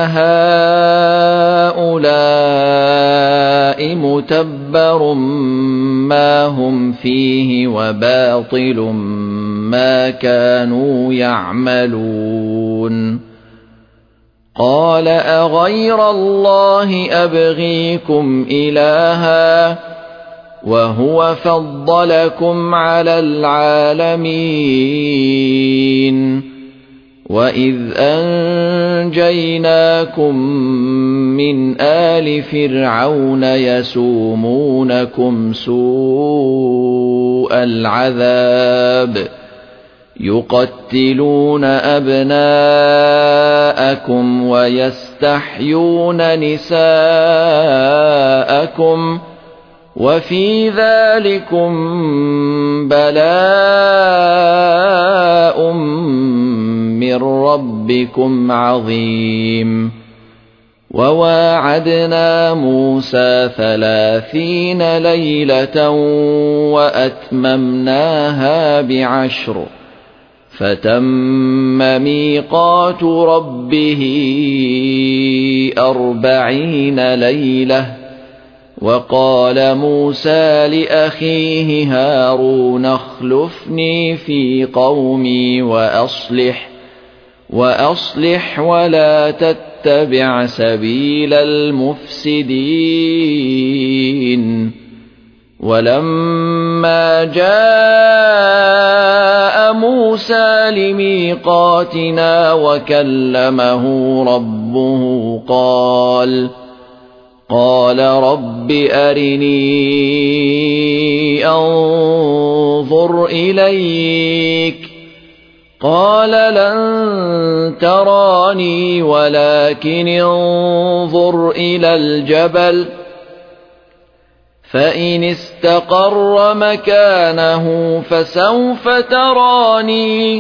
هؤلاء متبر ما هم فيه وباطل ما كانوا يعملون قال أغير الله أبغيكم إلها وهو فضلكم على العالمين وإذ أنجيناكم من آل فرعون يسومونكم سوء العذاب يقتلون أبناءكم ويستحيون نساءكم وفي ذلكم بلاء من ربكم عظيم وواعدنا موسى ثلاثين ليلة وأتممناها بعشر فتم ميقات ربه أربعين ليلة وقال موسى لأخيه هارون اخلفني في قومي وأصلح وأصلح ولا تتبع سبيل المفسدين ولما جاء موسى لميقاتنا وكلمه ربه قال قال رب أرني أنظر إليك قال لن تراني ولكن انظر إلى الجبل فإن استقر مكانه فسوف تراني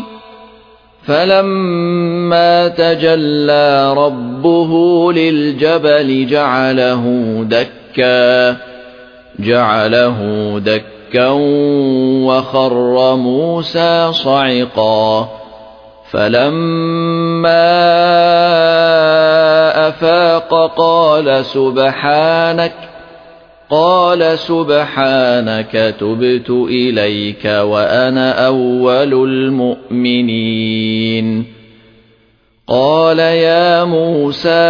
فلما تجلى ربه للجبل جعله دكا جعله دكا وخر موسى صعقا فلما أفاق قال سبحانك قال سبحانك تبت إليك وأنا أول المؤمنين قال يا موسى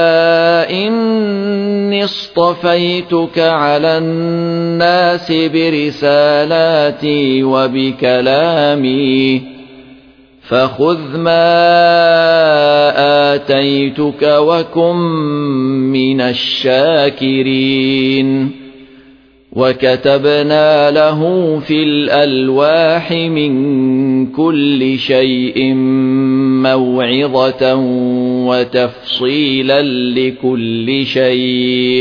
إني اصطفيتك على الناس برسالاتي وبكلامي فخذ ما آتيتك وكن من الشاكرين وكتبنا له في الألواح من كل شيء موعظة وتفصيلا لكل شيء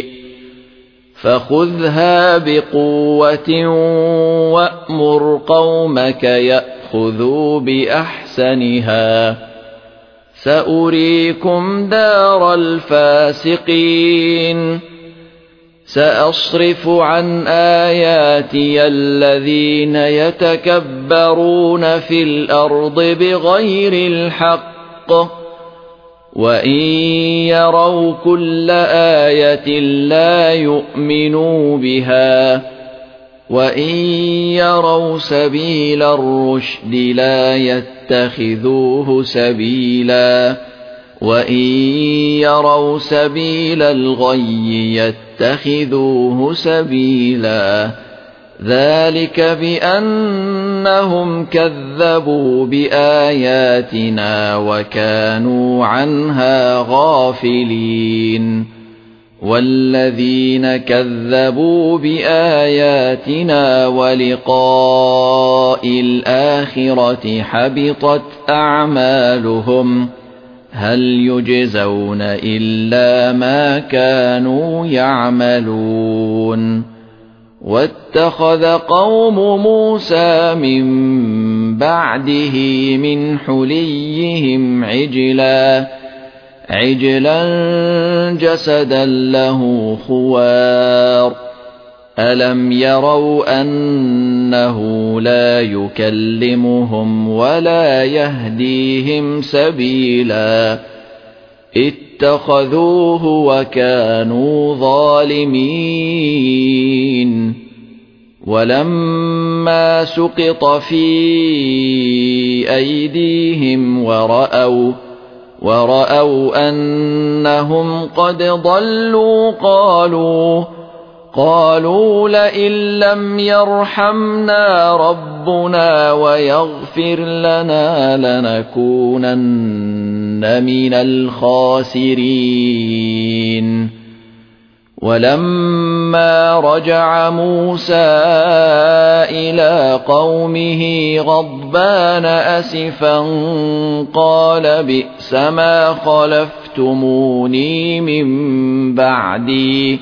فخذها بقوة وأمر قومك يأخذوا بأحسنها سأريكم دار الفاسقين سأصرف عن آياتي الذين يتكبرون في الأرض بغير الحق وإن يروا كل آية لا يؤمنوا بها وإن يروا سبيل الرشد لا يتخذوه سبيلا وإن يروا سبيل الغي يتخذوه سبيلا ذلك بأنهم كذبوا بآياتنا وكانوا عنها غافلين والذين كذبوا بآياتنا ولقاء الآخرة حبطت أعمالهم هل يجزون إلا ما كانوا يعملون واتخذ قوم موسى من بعده من حليهم عجلا عجلا جسدا له خوار ألم يروا أنه لا يكلمهم ولا يهديهم سبيلا اتخذوه وكانوا ظالمين ولما سقط في أيديهم ورأوا ورأوا أنهم قد ضلوا قالوا قالوا لئن لم يرحمنا ربنا ويغفر لنا لنكونن من الخاسرين ولما رجع موسى إلى قومه غضبان أسفا قال بئس ما خلفتموني من بعدي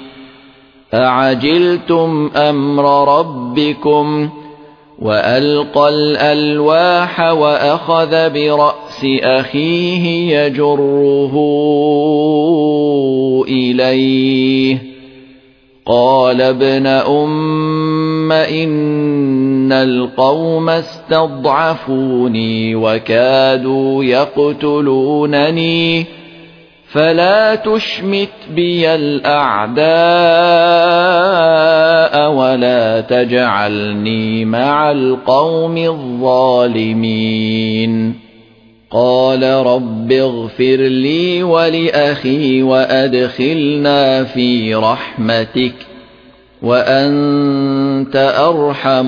أعجلتم أمر ربكم وألقى الألواح وأخذ برأس أخيه يجره إليه قال ابن أم إن القوم استضعفوني وكادوا يقتلونني فلا تشمت بي الأعداء ولا تجعلني مع القوم الظالمين قال رب اغفر لي ولأخي وأدخلنا في رحمتك وأنت أرحم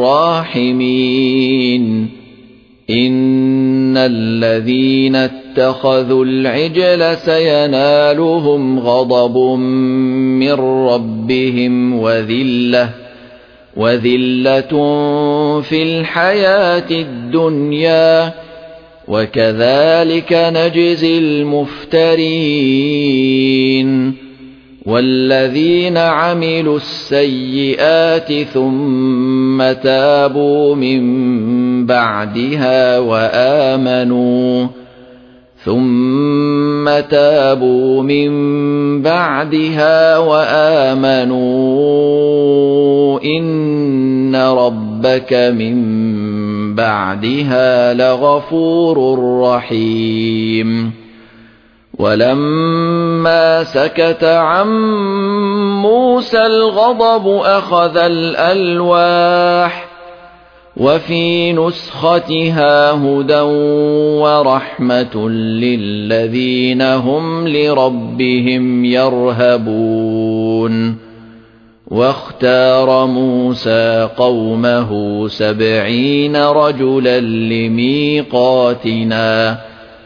الراحمين إن الذين اتخذوا العجل سينالهم غضب من ربهم وذلة وذلة في الحياة الدنيا وكذلك نجزي المفترين والذين عملوا السيئات ثم تابوا من بعدها وآمنوا ثم تابوا من بعدها وآمنوا إن ربك من بعدها لغفور رحيم ولما سكت عن موسى الغضب أخذ الألواح وفي نسختها هدى ورحمة للذين هم لربهم يرهبون واختار موسى قومه سبعين رجلا لميقاتنا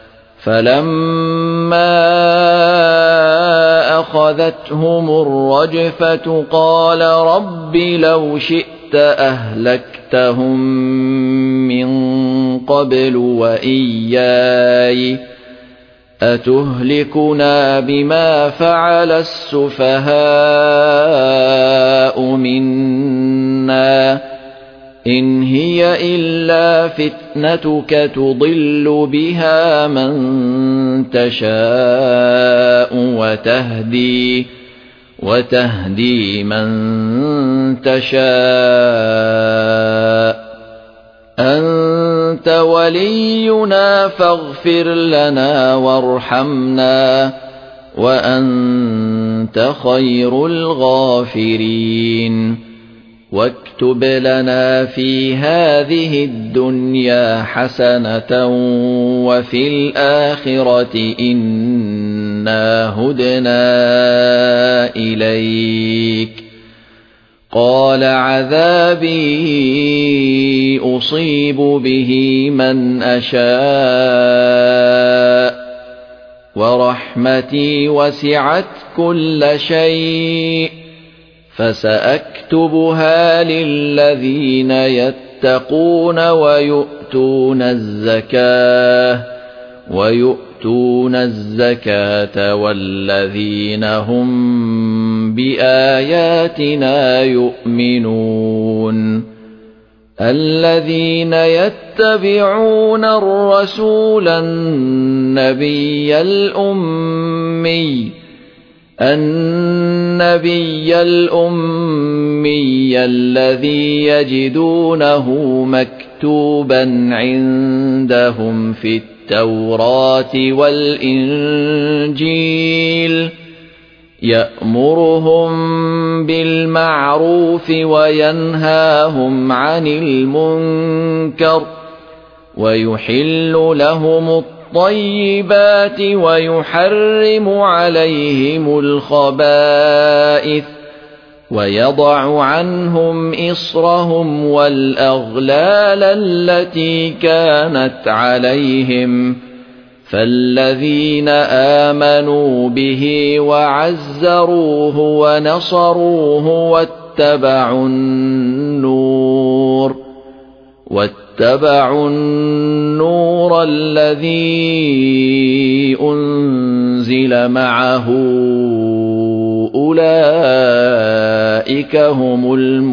فلما أخذتهم الرجفة قال رب لو شئت أهلكتهم من قبل وإياي أتهلكنا بما فعل السفهاء منا إن هي إلا فتنتك تضل بها من تشاء وتهدي وتهدي من تشاء أنت ولينا فاغفر لنا وارحمنا وأنت خير الغافرين واكتب لنا في هذه الدنيا حسنة وفي الآخرة إنا هدنا إليك قال عذابي أصيب به من أشاء ورحمتي وسعت كل شيء فسأكتبها للذين يتقون ويؤتون الزكاة ويؤتون الزكاة والذين هم بآياتنا يؤمنون الذين يتبعون الرسول النبي الأمي النبي الأمي الذي يجدونه مكتوبا عندهم في التوراة والإنجيل يأمرهم بالمعروف وينهاهم عن المنكر ويحل لهم الطيبات ويحرم عليهم الخبائث ويضع عنهم إصرهم والأغلال التي كانت عليهم فالذين آمنوا به وعزروه ونصروه واتبعوا النور واتبعوا النور الذي أنزل معه أولئك هم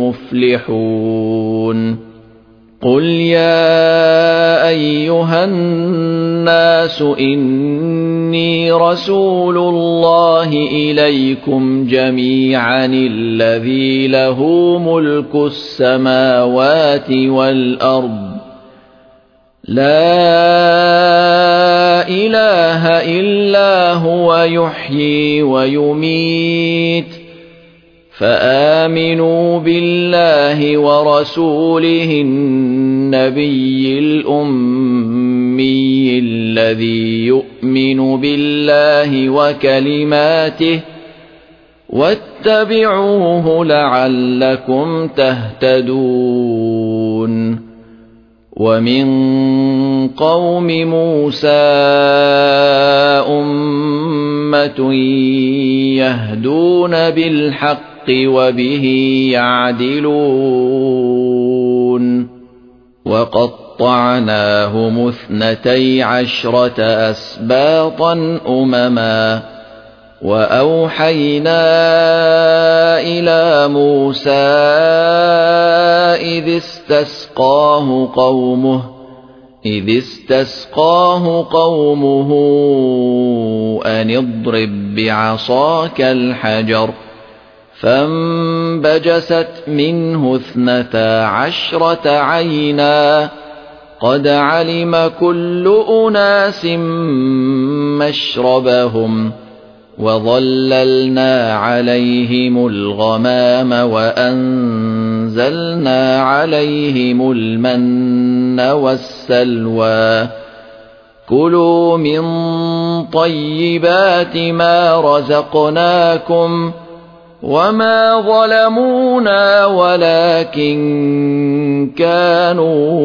المفلحون قل يا أيها الناس إني رسول الله إليكم جميعا الذي له ملك السماوات والأرض لا إله إلا هو يحيي ويميت فآمنوا بالله ورسوله النبي الأمي الذي يؤمن بالله وكلماته واتبعوه لعلكم تهتدون ومن قوم موسى أمة يهدون بالحق وبه يعدلون وقطعناهم اثنتي عشرة أسباطا أمما وأوحينا إلى موسى إذ استسقاه قومه إذ استسقاه قومه أن اضرب بعصاك الحجر فانبجست منه اثنتا عشرة عينا قد علم كل أناس مشربهم وظللنا عليهم الغمام وأنزلنا عليهم المن والسلوى كلوا من طيبات ما رزقناكم وما ظلمونا ولكن كانوا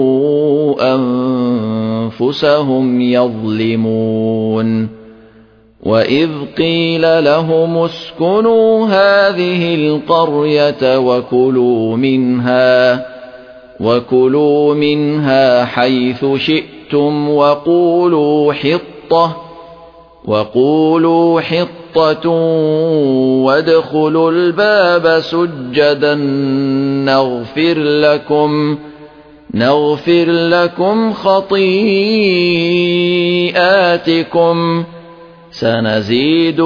أنفسهم يظلمون وإذ قيل لهم اسكنوا هذه القرية وكلوا منها وكلوا منها حيث شئتم وقولوا حطة وقولوا حطة وادخلوا الباب سجدا نغفر لكم نغفر لكم خطيئاتكم سنزيد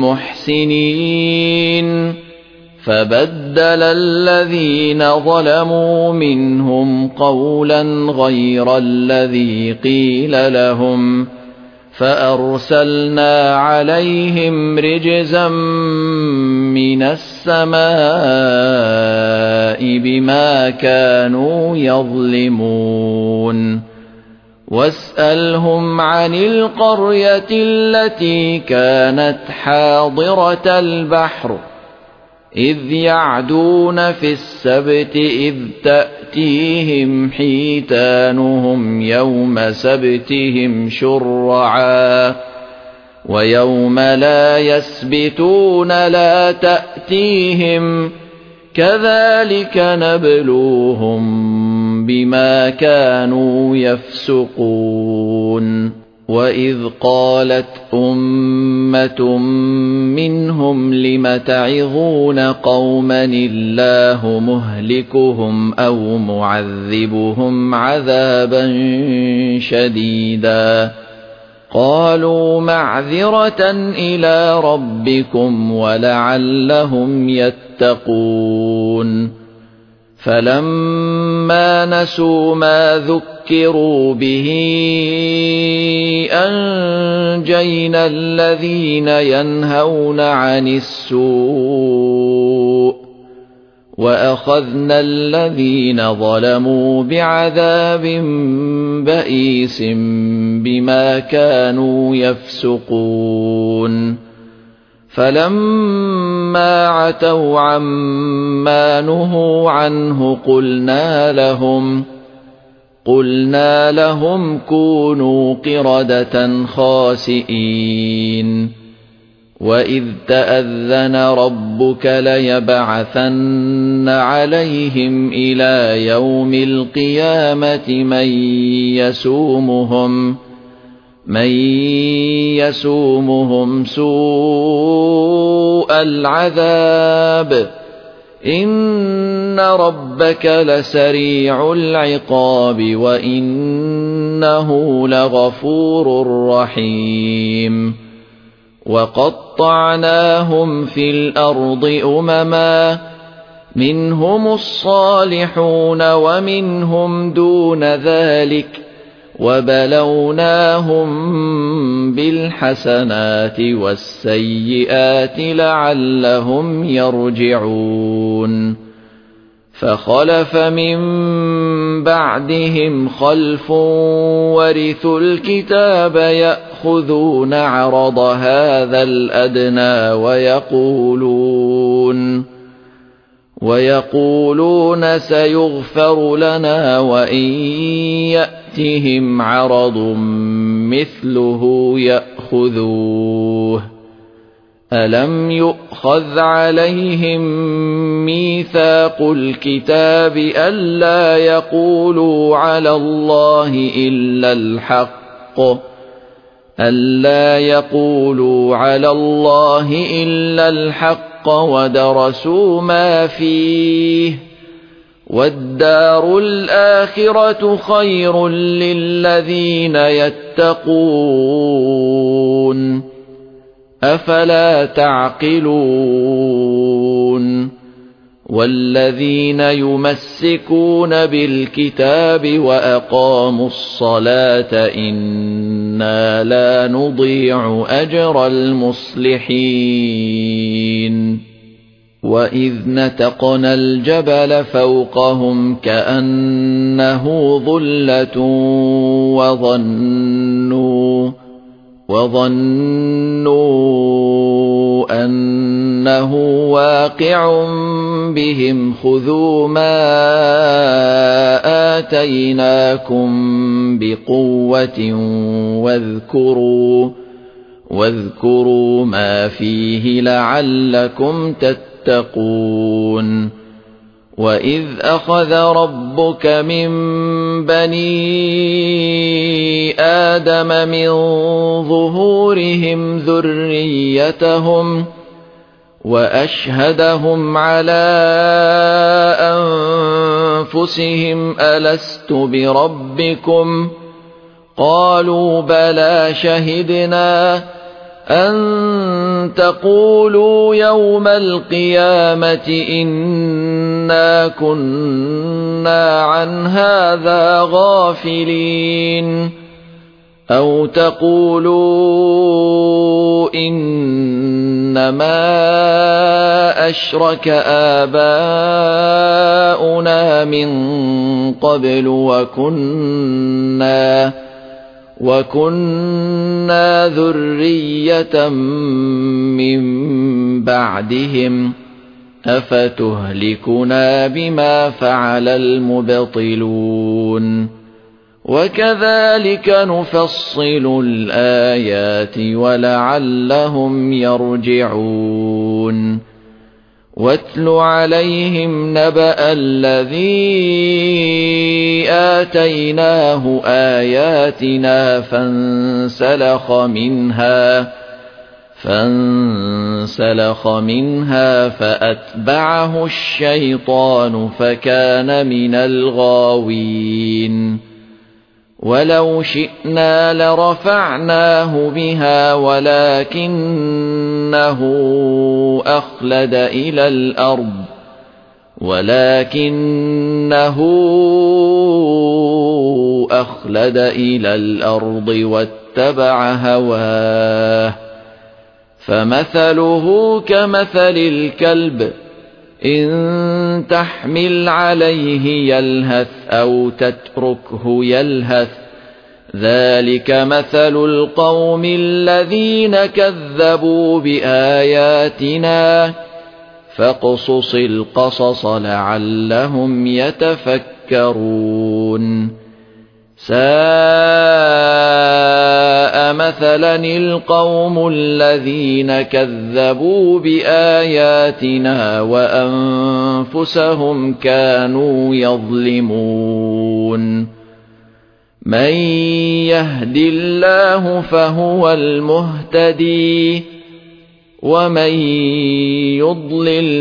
المحسنين فبدل الذين ظلموا منهم قولا غير الذي قيل لهم فأرسلنا عليهم رجزا من السماء بما كانوا يظلمون واسألهم عن القرية التي كانت حاضرة البحر إذ يعدون في السبت إذ تأتيهم حيتانهم يوم سبتهم شرعا ويوم لا يسبتون لا تأتيهم كذلك نبلوهم بما كانوا يفسقون وإذ قالت أمة منهم لم تعظون قوما الله مهلكهم أو معذبهم عذابا شديدا قالوا معذرة إلى ربكم ولعلهم يتقون فلما نسوا ما ذكروا به أنجينا الذين ينهون عن السوء وأخذنا الذين ظلموا بعذاب بئيس بما كانوا يفسقون فلما عتوا عما نهوا عنه قلنا لهم قلنا لهم كونوا قردة خاسئين وإذ تأذن ربك ليبعثن عليهم إلى يوم القيامة من يسومهم من يسومهم سوء العذاب إن ربك لسريع العقاب وإنه لغفور رحيم وقطعناهم في الأرض أمما منهم الصالحون ومنهم دون ذلك وبلوناهم بالحسنات والسيئات لعلهم يرجعون فخلف من بعدهم خلف ورثوا الكتاب يأخذون عرض هذا الأدنى ويقولون ويقولون سيغفر لنا وإن يأتهم عرض مثله يأخذوه ألم يؤخذ عليهم ميثاق الكتاب ألا يقولوا على الله إلا الحق ألا يقولوا على الله إلا الحق ودرسوا ما فيه والدار الآخرة خير للذين يتقون أفلا تعقلون والذين يمسكون بالكتاب وأقاموا الصلاة إنا لا نضيع أجر المصلحين وإذ نتقنا الجبل فوقهم كأنه ظلة وظنوا وظنوا أنه واقع بهم خذوا ما آتيناكم بقوة واذكروا واذكروا ما فيه لعلكم تتقون وإذ أخذ ربك من بني آدم من ظهورهم ذريتهم وأشهدهم على أنفسهم ألست بربكم قالوا بلى شهدنا أن تقولوا يوم القيامة إنا كنا عن هذا غافلين أو تقولوا إنما أشرك آباؤنا من قبل وكنا وكنا ذرية من بعدهم أفتهلكنا بما فعل المبطلون وكذلك نفصل الآيات ولعلهم يرجعون واتل عليهم نبأ الذي آتيناه آياتنا فانسلخ منها فانسلخ منها فأتبعه الشيطان فكان من الغاوين ولو شئنا لرفعناه بها ولكنه أخلد إلى الأرض ولكنه أخلد إلى الأرض واتبع هواه فمثله كمثل الكلب إن تحمل عليه يلهث أو تتركه يلهث ذلك مثل القوم الذين كذبوا بآياتنا فاقصص القصص لعلهم يتفكرون ساء مثلا القوم الذين كذبوا بآياتنا وأنفسهم كانوا يظلمون من يهد الله فهو المهتدي ومن يضلل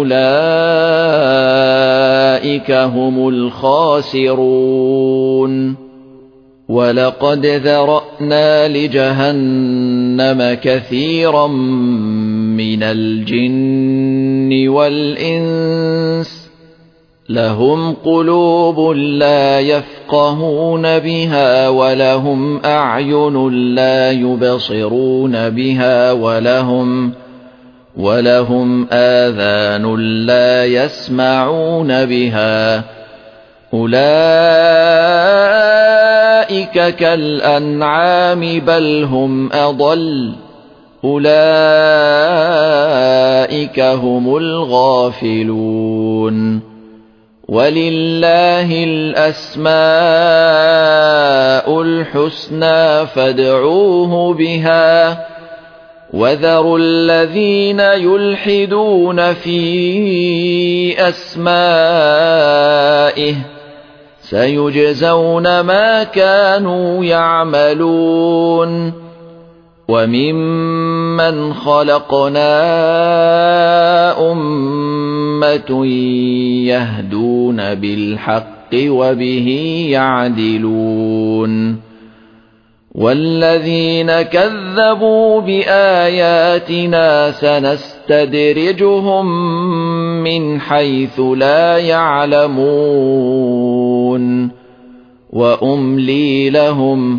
فأولئك هم الخاسرون ولقد ذرأنا لجهنم كثيرا من الجن والإنس لهم قلوب لا يفقهون بها ولهم أعين لا يبصرون بها ولهم ولهم آذان لا يسمعون بها أولئك كالأنعام بل هم أضل أولئك هم الغافلون ولله الأسماء الحسنى فادعوه بها وذروا الذين يلحدون في أسمائه سيجزون ما كانوا يعملون وممن خلقنا أمة يهدون بالحق وبه يعدلون والذين كذبوا بآياتنا سنستدرجهم من حيث لا يعلمون وأملي لهم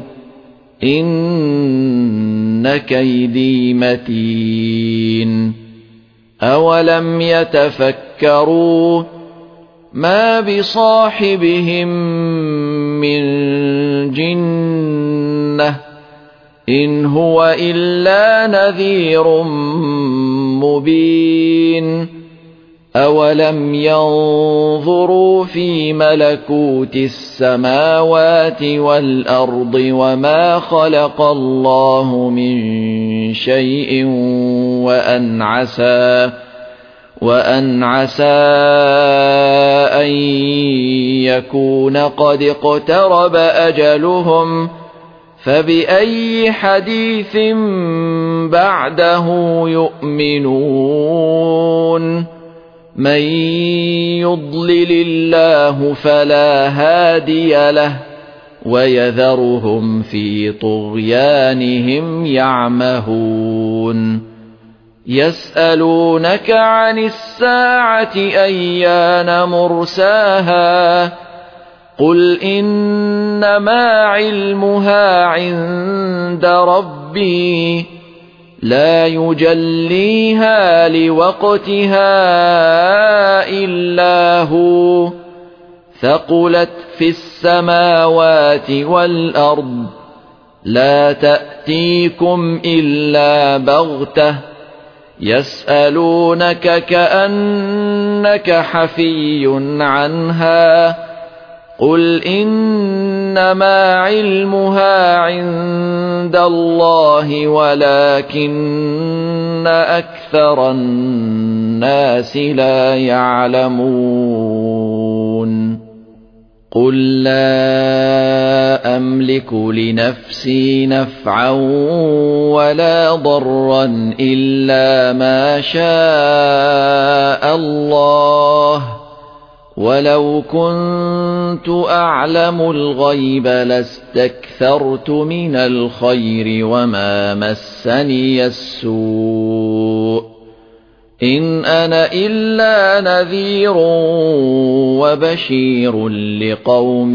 إن كيدي متين أولم يتفكروا ما بصاحبهم من جنة إن هو إلا نذير مبين أولم ينظروا في ملكوت السماوات والأرض وما خلق الله من شيء وأن عسى وأن عسى أن يكون قد اقترب أجلهم فبأي حديث بعده يؤمنون من يضلل الله فلا هادي له ويذرهم في طغيانهم يعمهون يسألونك عن الساعة أيان مرساها قل إنما علمها عند ربي لا يجليها لوقتها إلا هو ثقلت في السماوات والأرض لا تأتيكم إلا بغتة يسألونك كأنك حفي عنها قل إنما علمها عند الله ولكن أكثر الناس لا يعلمون قل لا أملك لنفسي نفعا ولا ضرا إلا ما شاء الله ولو كنت أعلم الغيب لاستكثرت من الخير وما مسني السوء إن أنا إلا نذير وبشير لقوم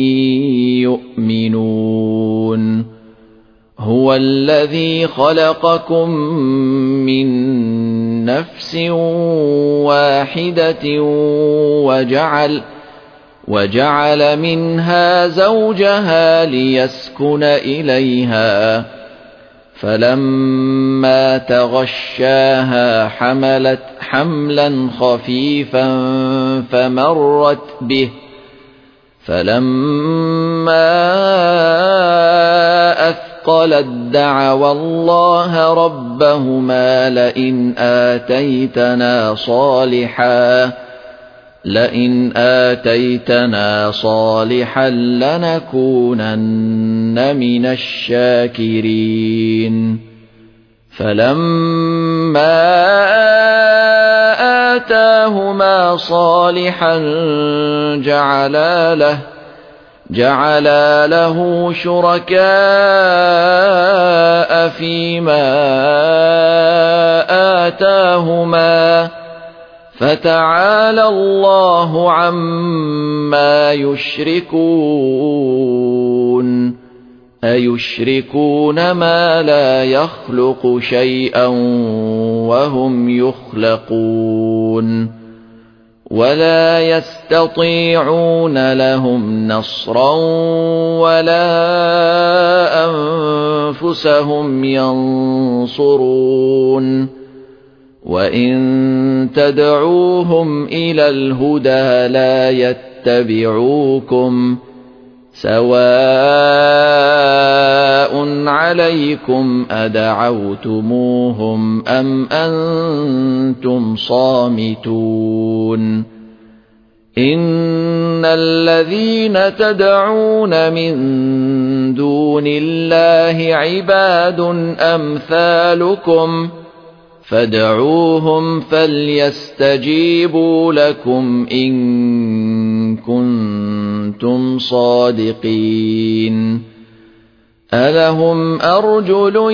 يؤمنون هو الذي خلقكم من نفس واحدة وجعل وجعل منها زوجها ليسكن إليها فلما تغشاها حملت حملا خفيفا فمرت به فلما أثقلت دعوا الله ربهما لئن آتيتنا صالحا لئن آتيتنا صالحا لنكونن من الشاكرين فلما آتاهما صالحا جعلا له جعلا له شركاء فيما آتاهما فتعالى الله عما يشركون أيشركون ما لا يخلق شيئا وهم يخلقون ولا يستطيعون لهم نصرا ولا أنفسهم ينصرون وإن تدعوهم إلى الهدى لا يتبعوكم سواء عليكم أدعوتموهم أم أنتم صامتون إن الذين تدعون من دون الله عباد أمثالكم فادعوهم فليستجيبوا لكم إن كنتم صادقين ألهم أرجل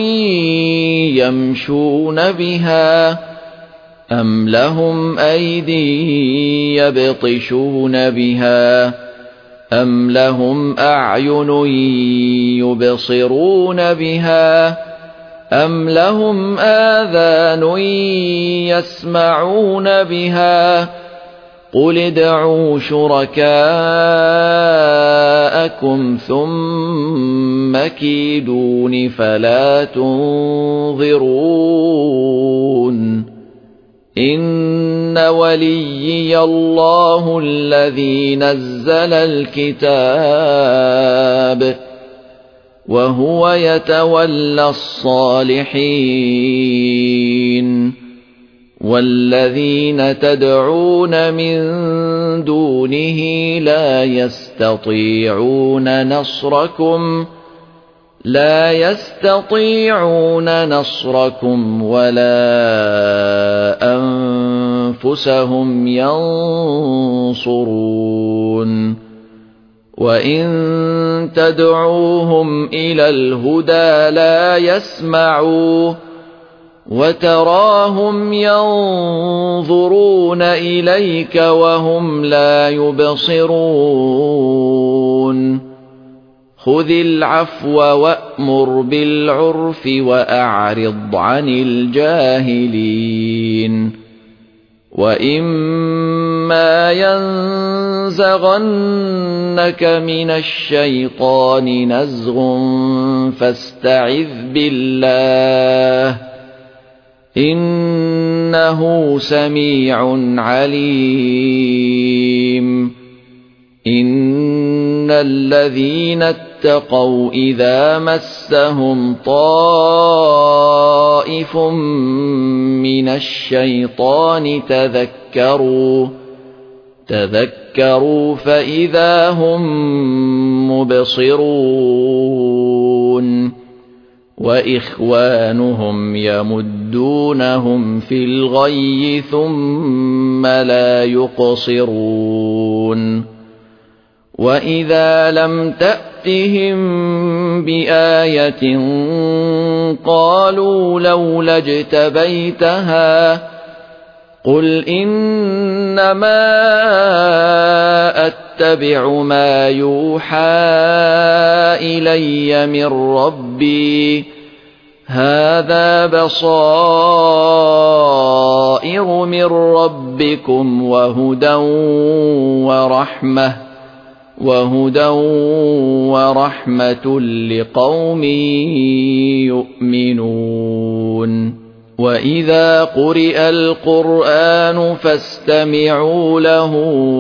يمشون بها أم لهم أيدي يبطشون بها أم لهم أعين يبصرون بها أم لهم آذان يسمعون بها قل ادعوا شركاءكم ثم كيدون فلا تنظرون إن وليي الله الذي نزل الكتاب وهو يتولى الصالحين والذين تدعون من دونه لا يستطيعون نصركم لا يستطيعون نصركم ولا أنفسهم ينصرون وإن تدعوهم إلى الهدى لا يسمعوا وتراهم ينظرون إليك وهم لا يبصرون خذ العفو وأمر بالعرف وأعرض عن الجاهلين وإما ينزغنك من الشيطان نزغ فاستعذ بالله إنه سميع عليم إن الذين اتقوا إذا مسهم طائف من الشيطان تذكروا تذكروا فإذا هم مبصرون وإخوانهم يمدونهم في الغي ثم لا يقصرون وإذا لم تأتهم بآية قالوا لولا اجتبيتها قل إنما أتبع ما يوحى إلي من ربي هذا بصائر من ربكم وهدى ورحمة وهدى ورحمة لقوم يؤمنون وإذا قرئ القرآن فاستمعوا له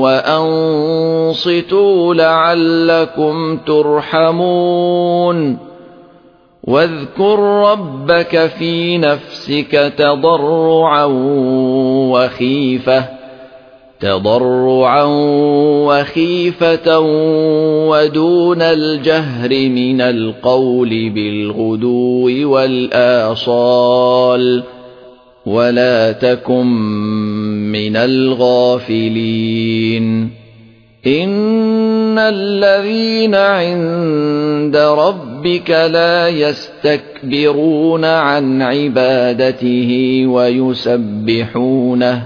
وأنصتوا لعلكم ترحمون واذكر ربك في نفسك تضرعا وخيفة تضرعا وخيفة ودون الجهر من القول بالغدو والآصال ولا تكن من الغافلين إن الذين عند ربك لا يستكبرون عن عبادته ويسبحونه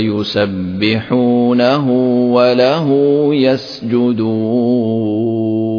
ويسبحونه وله يسجدون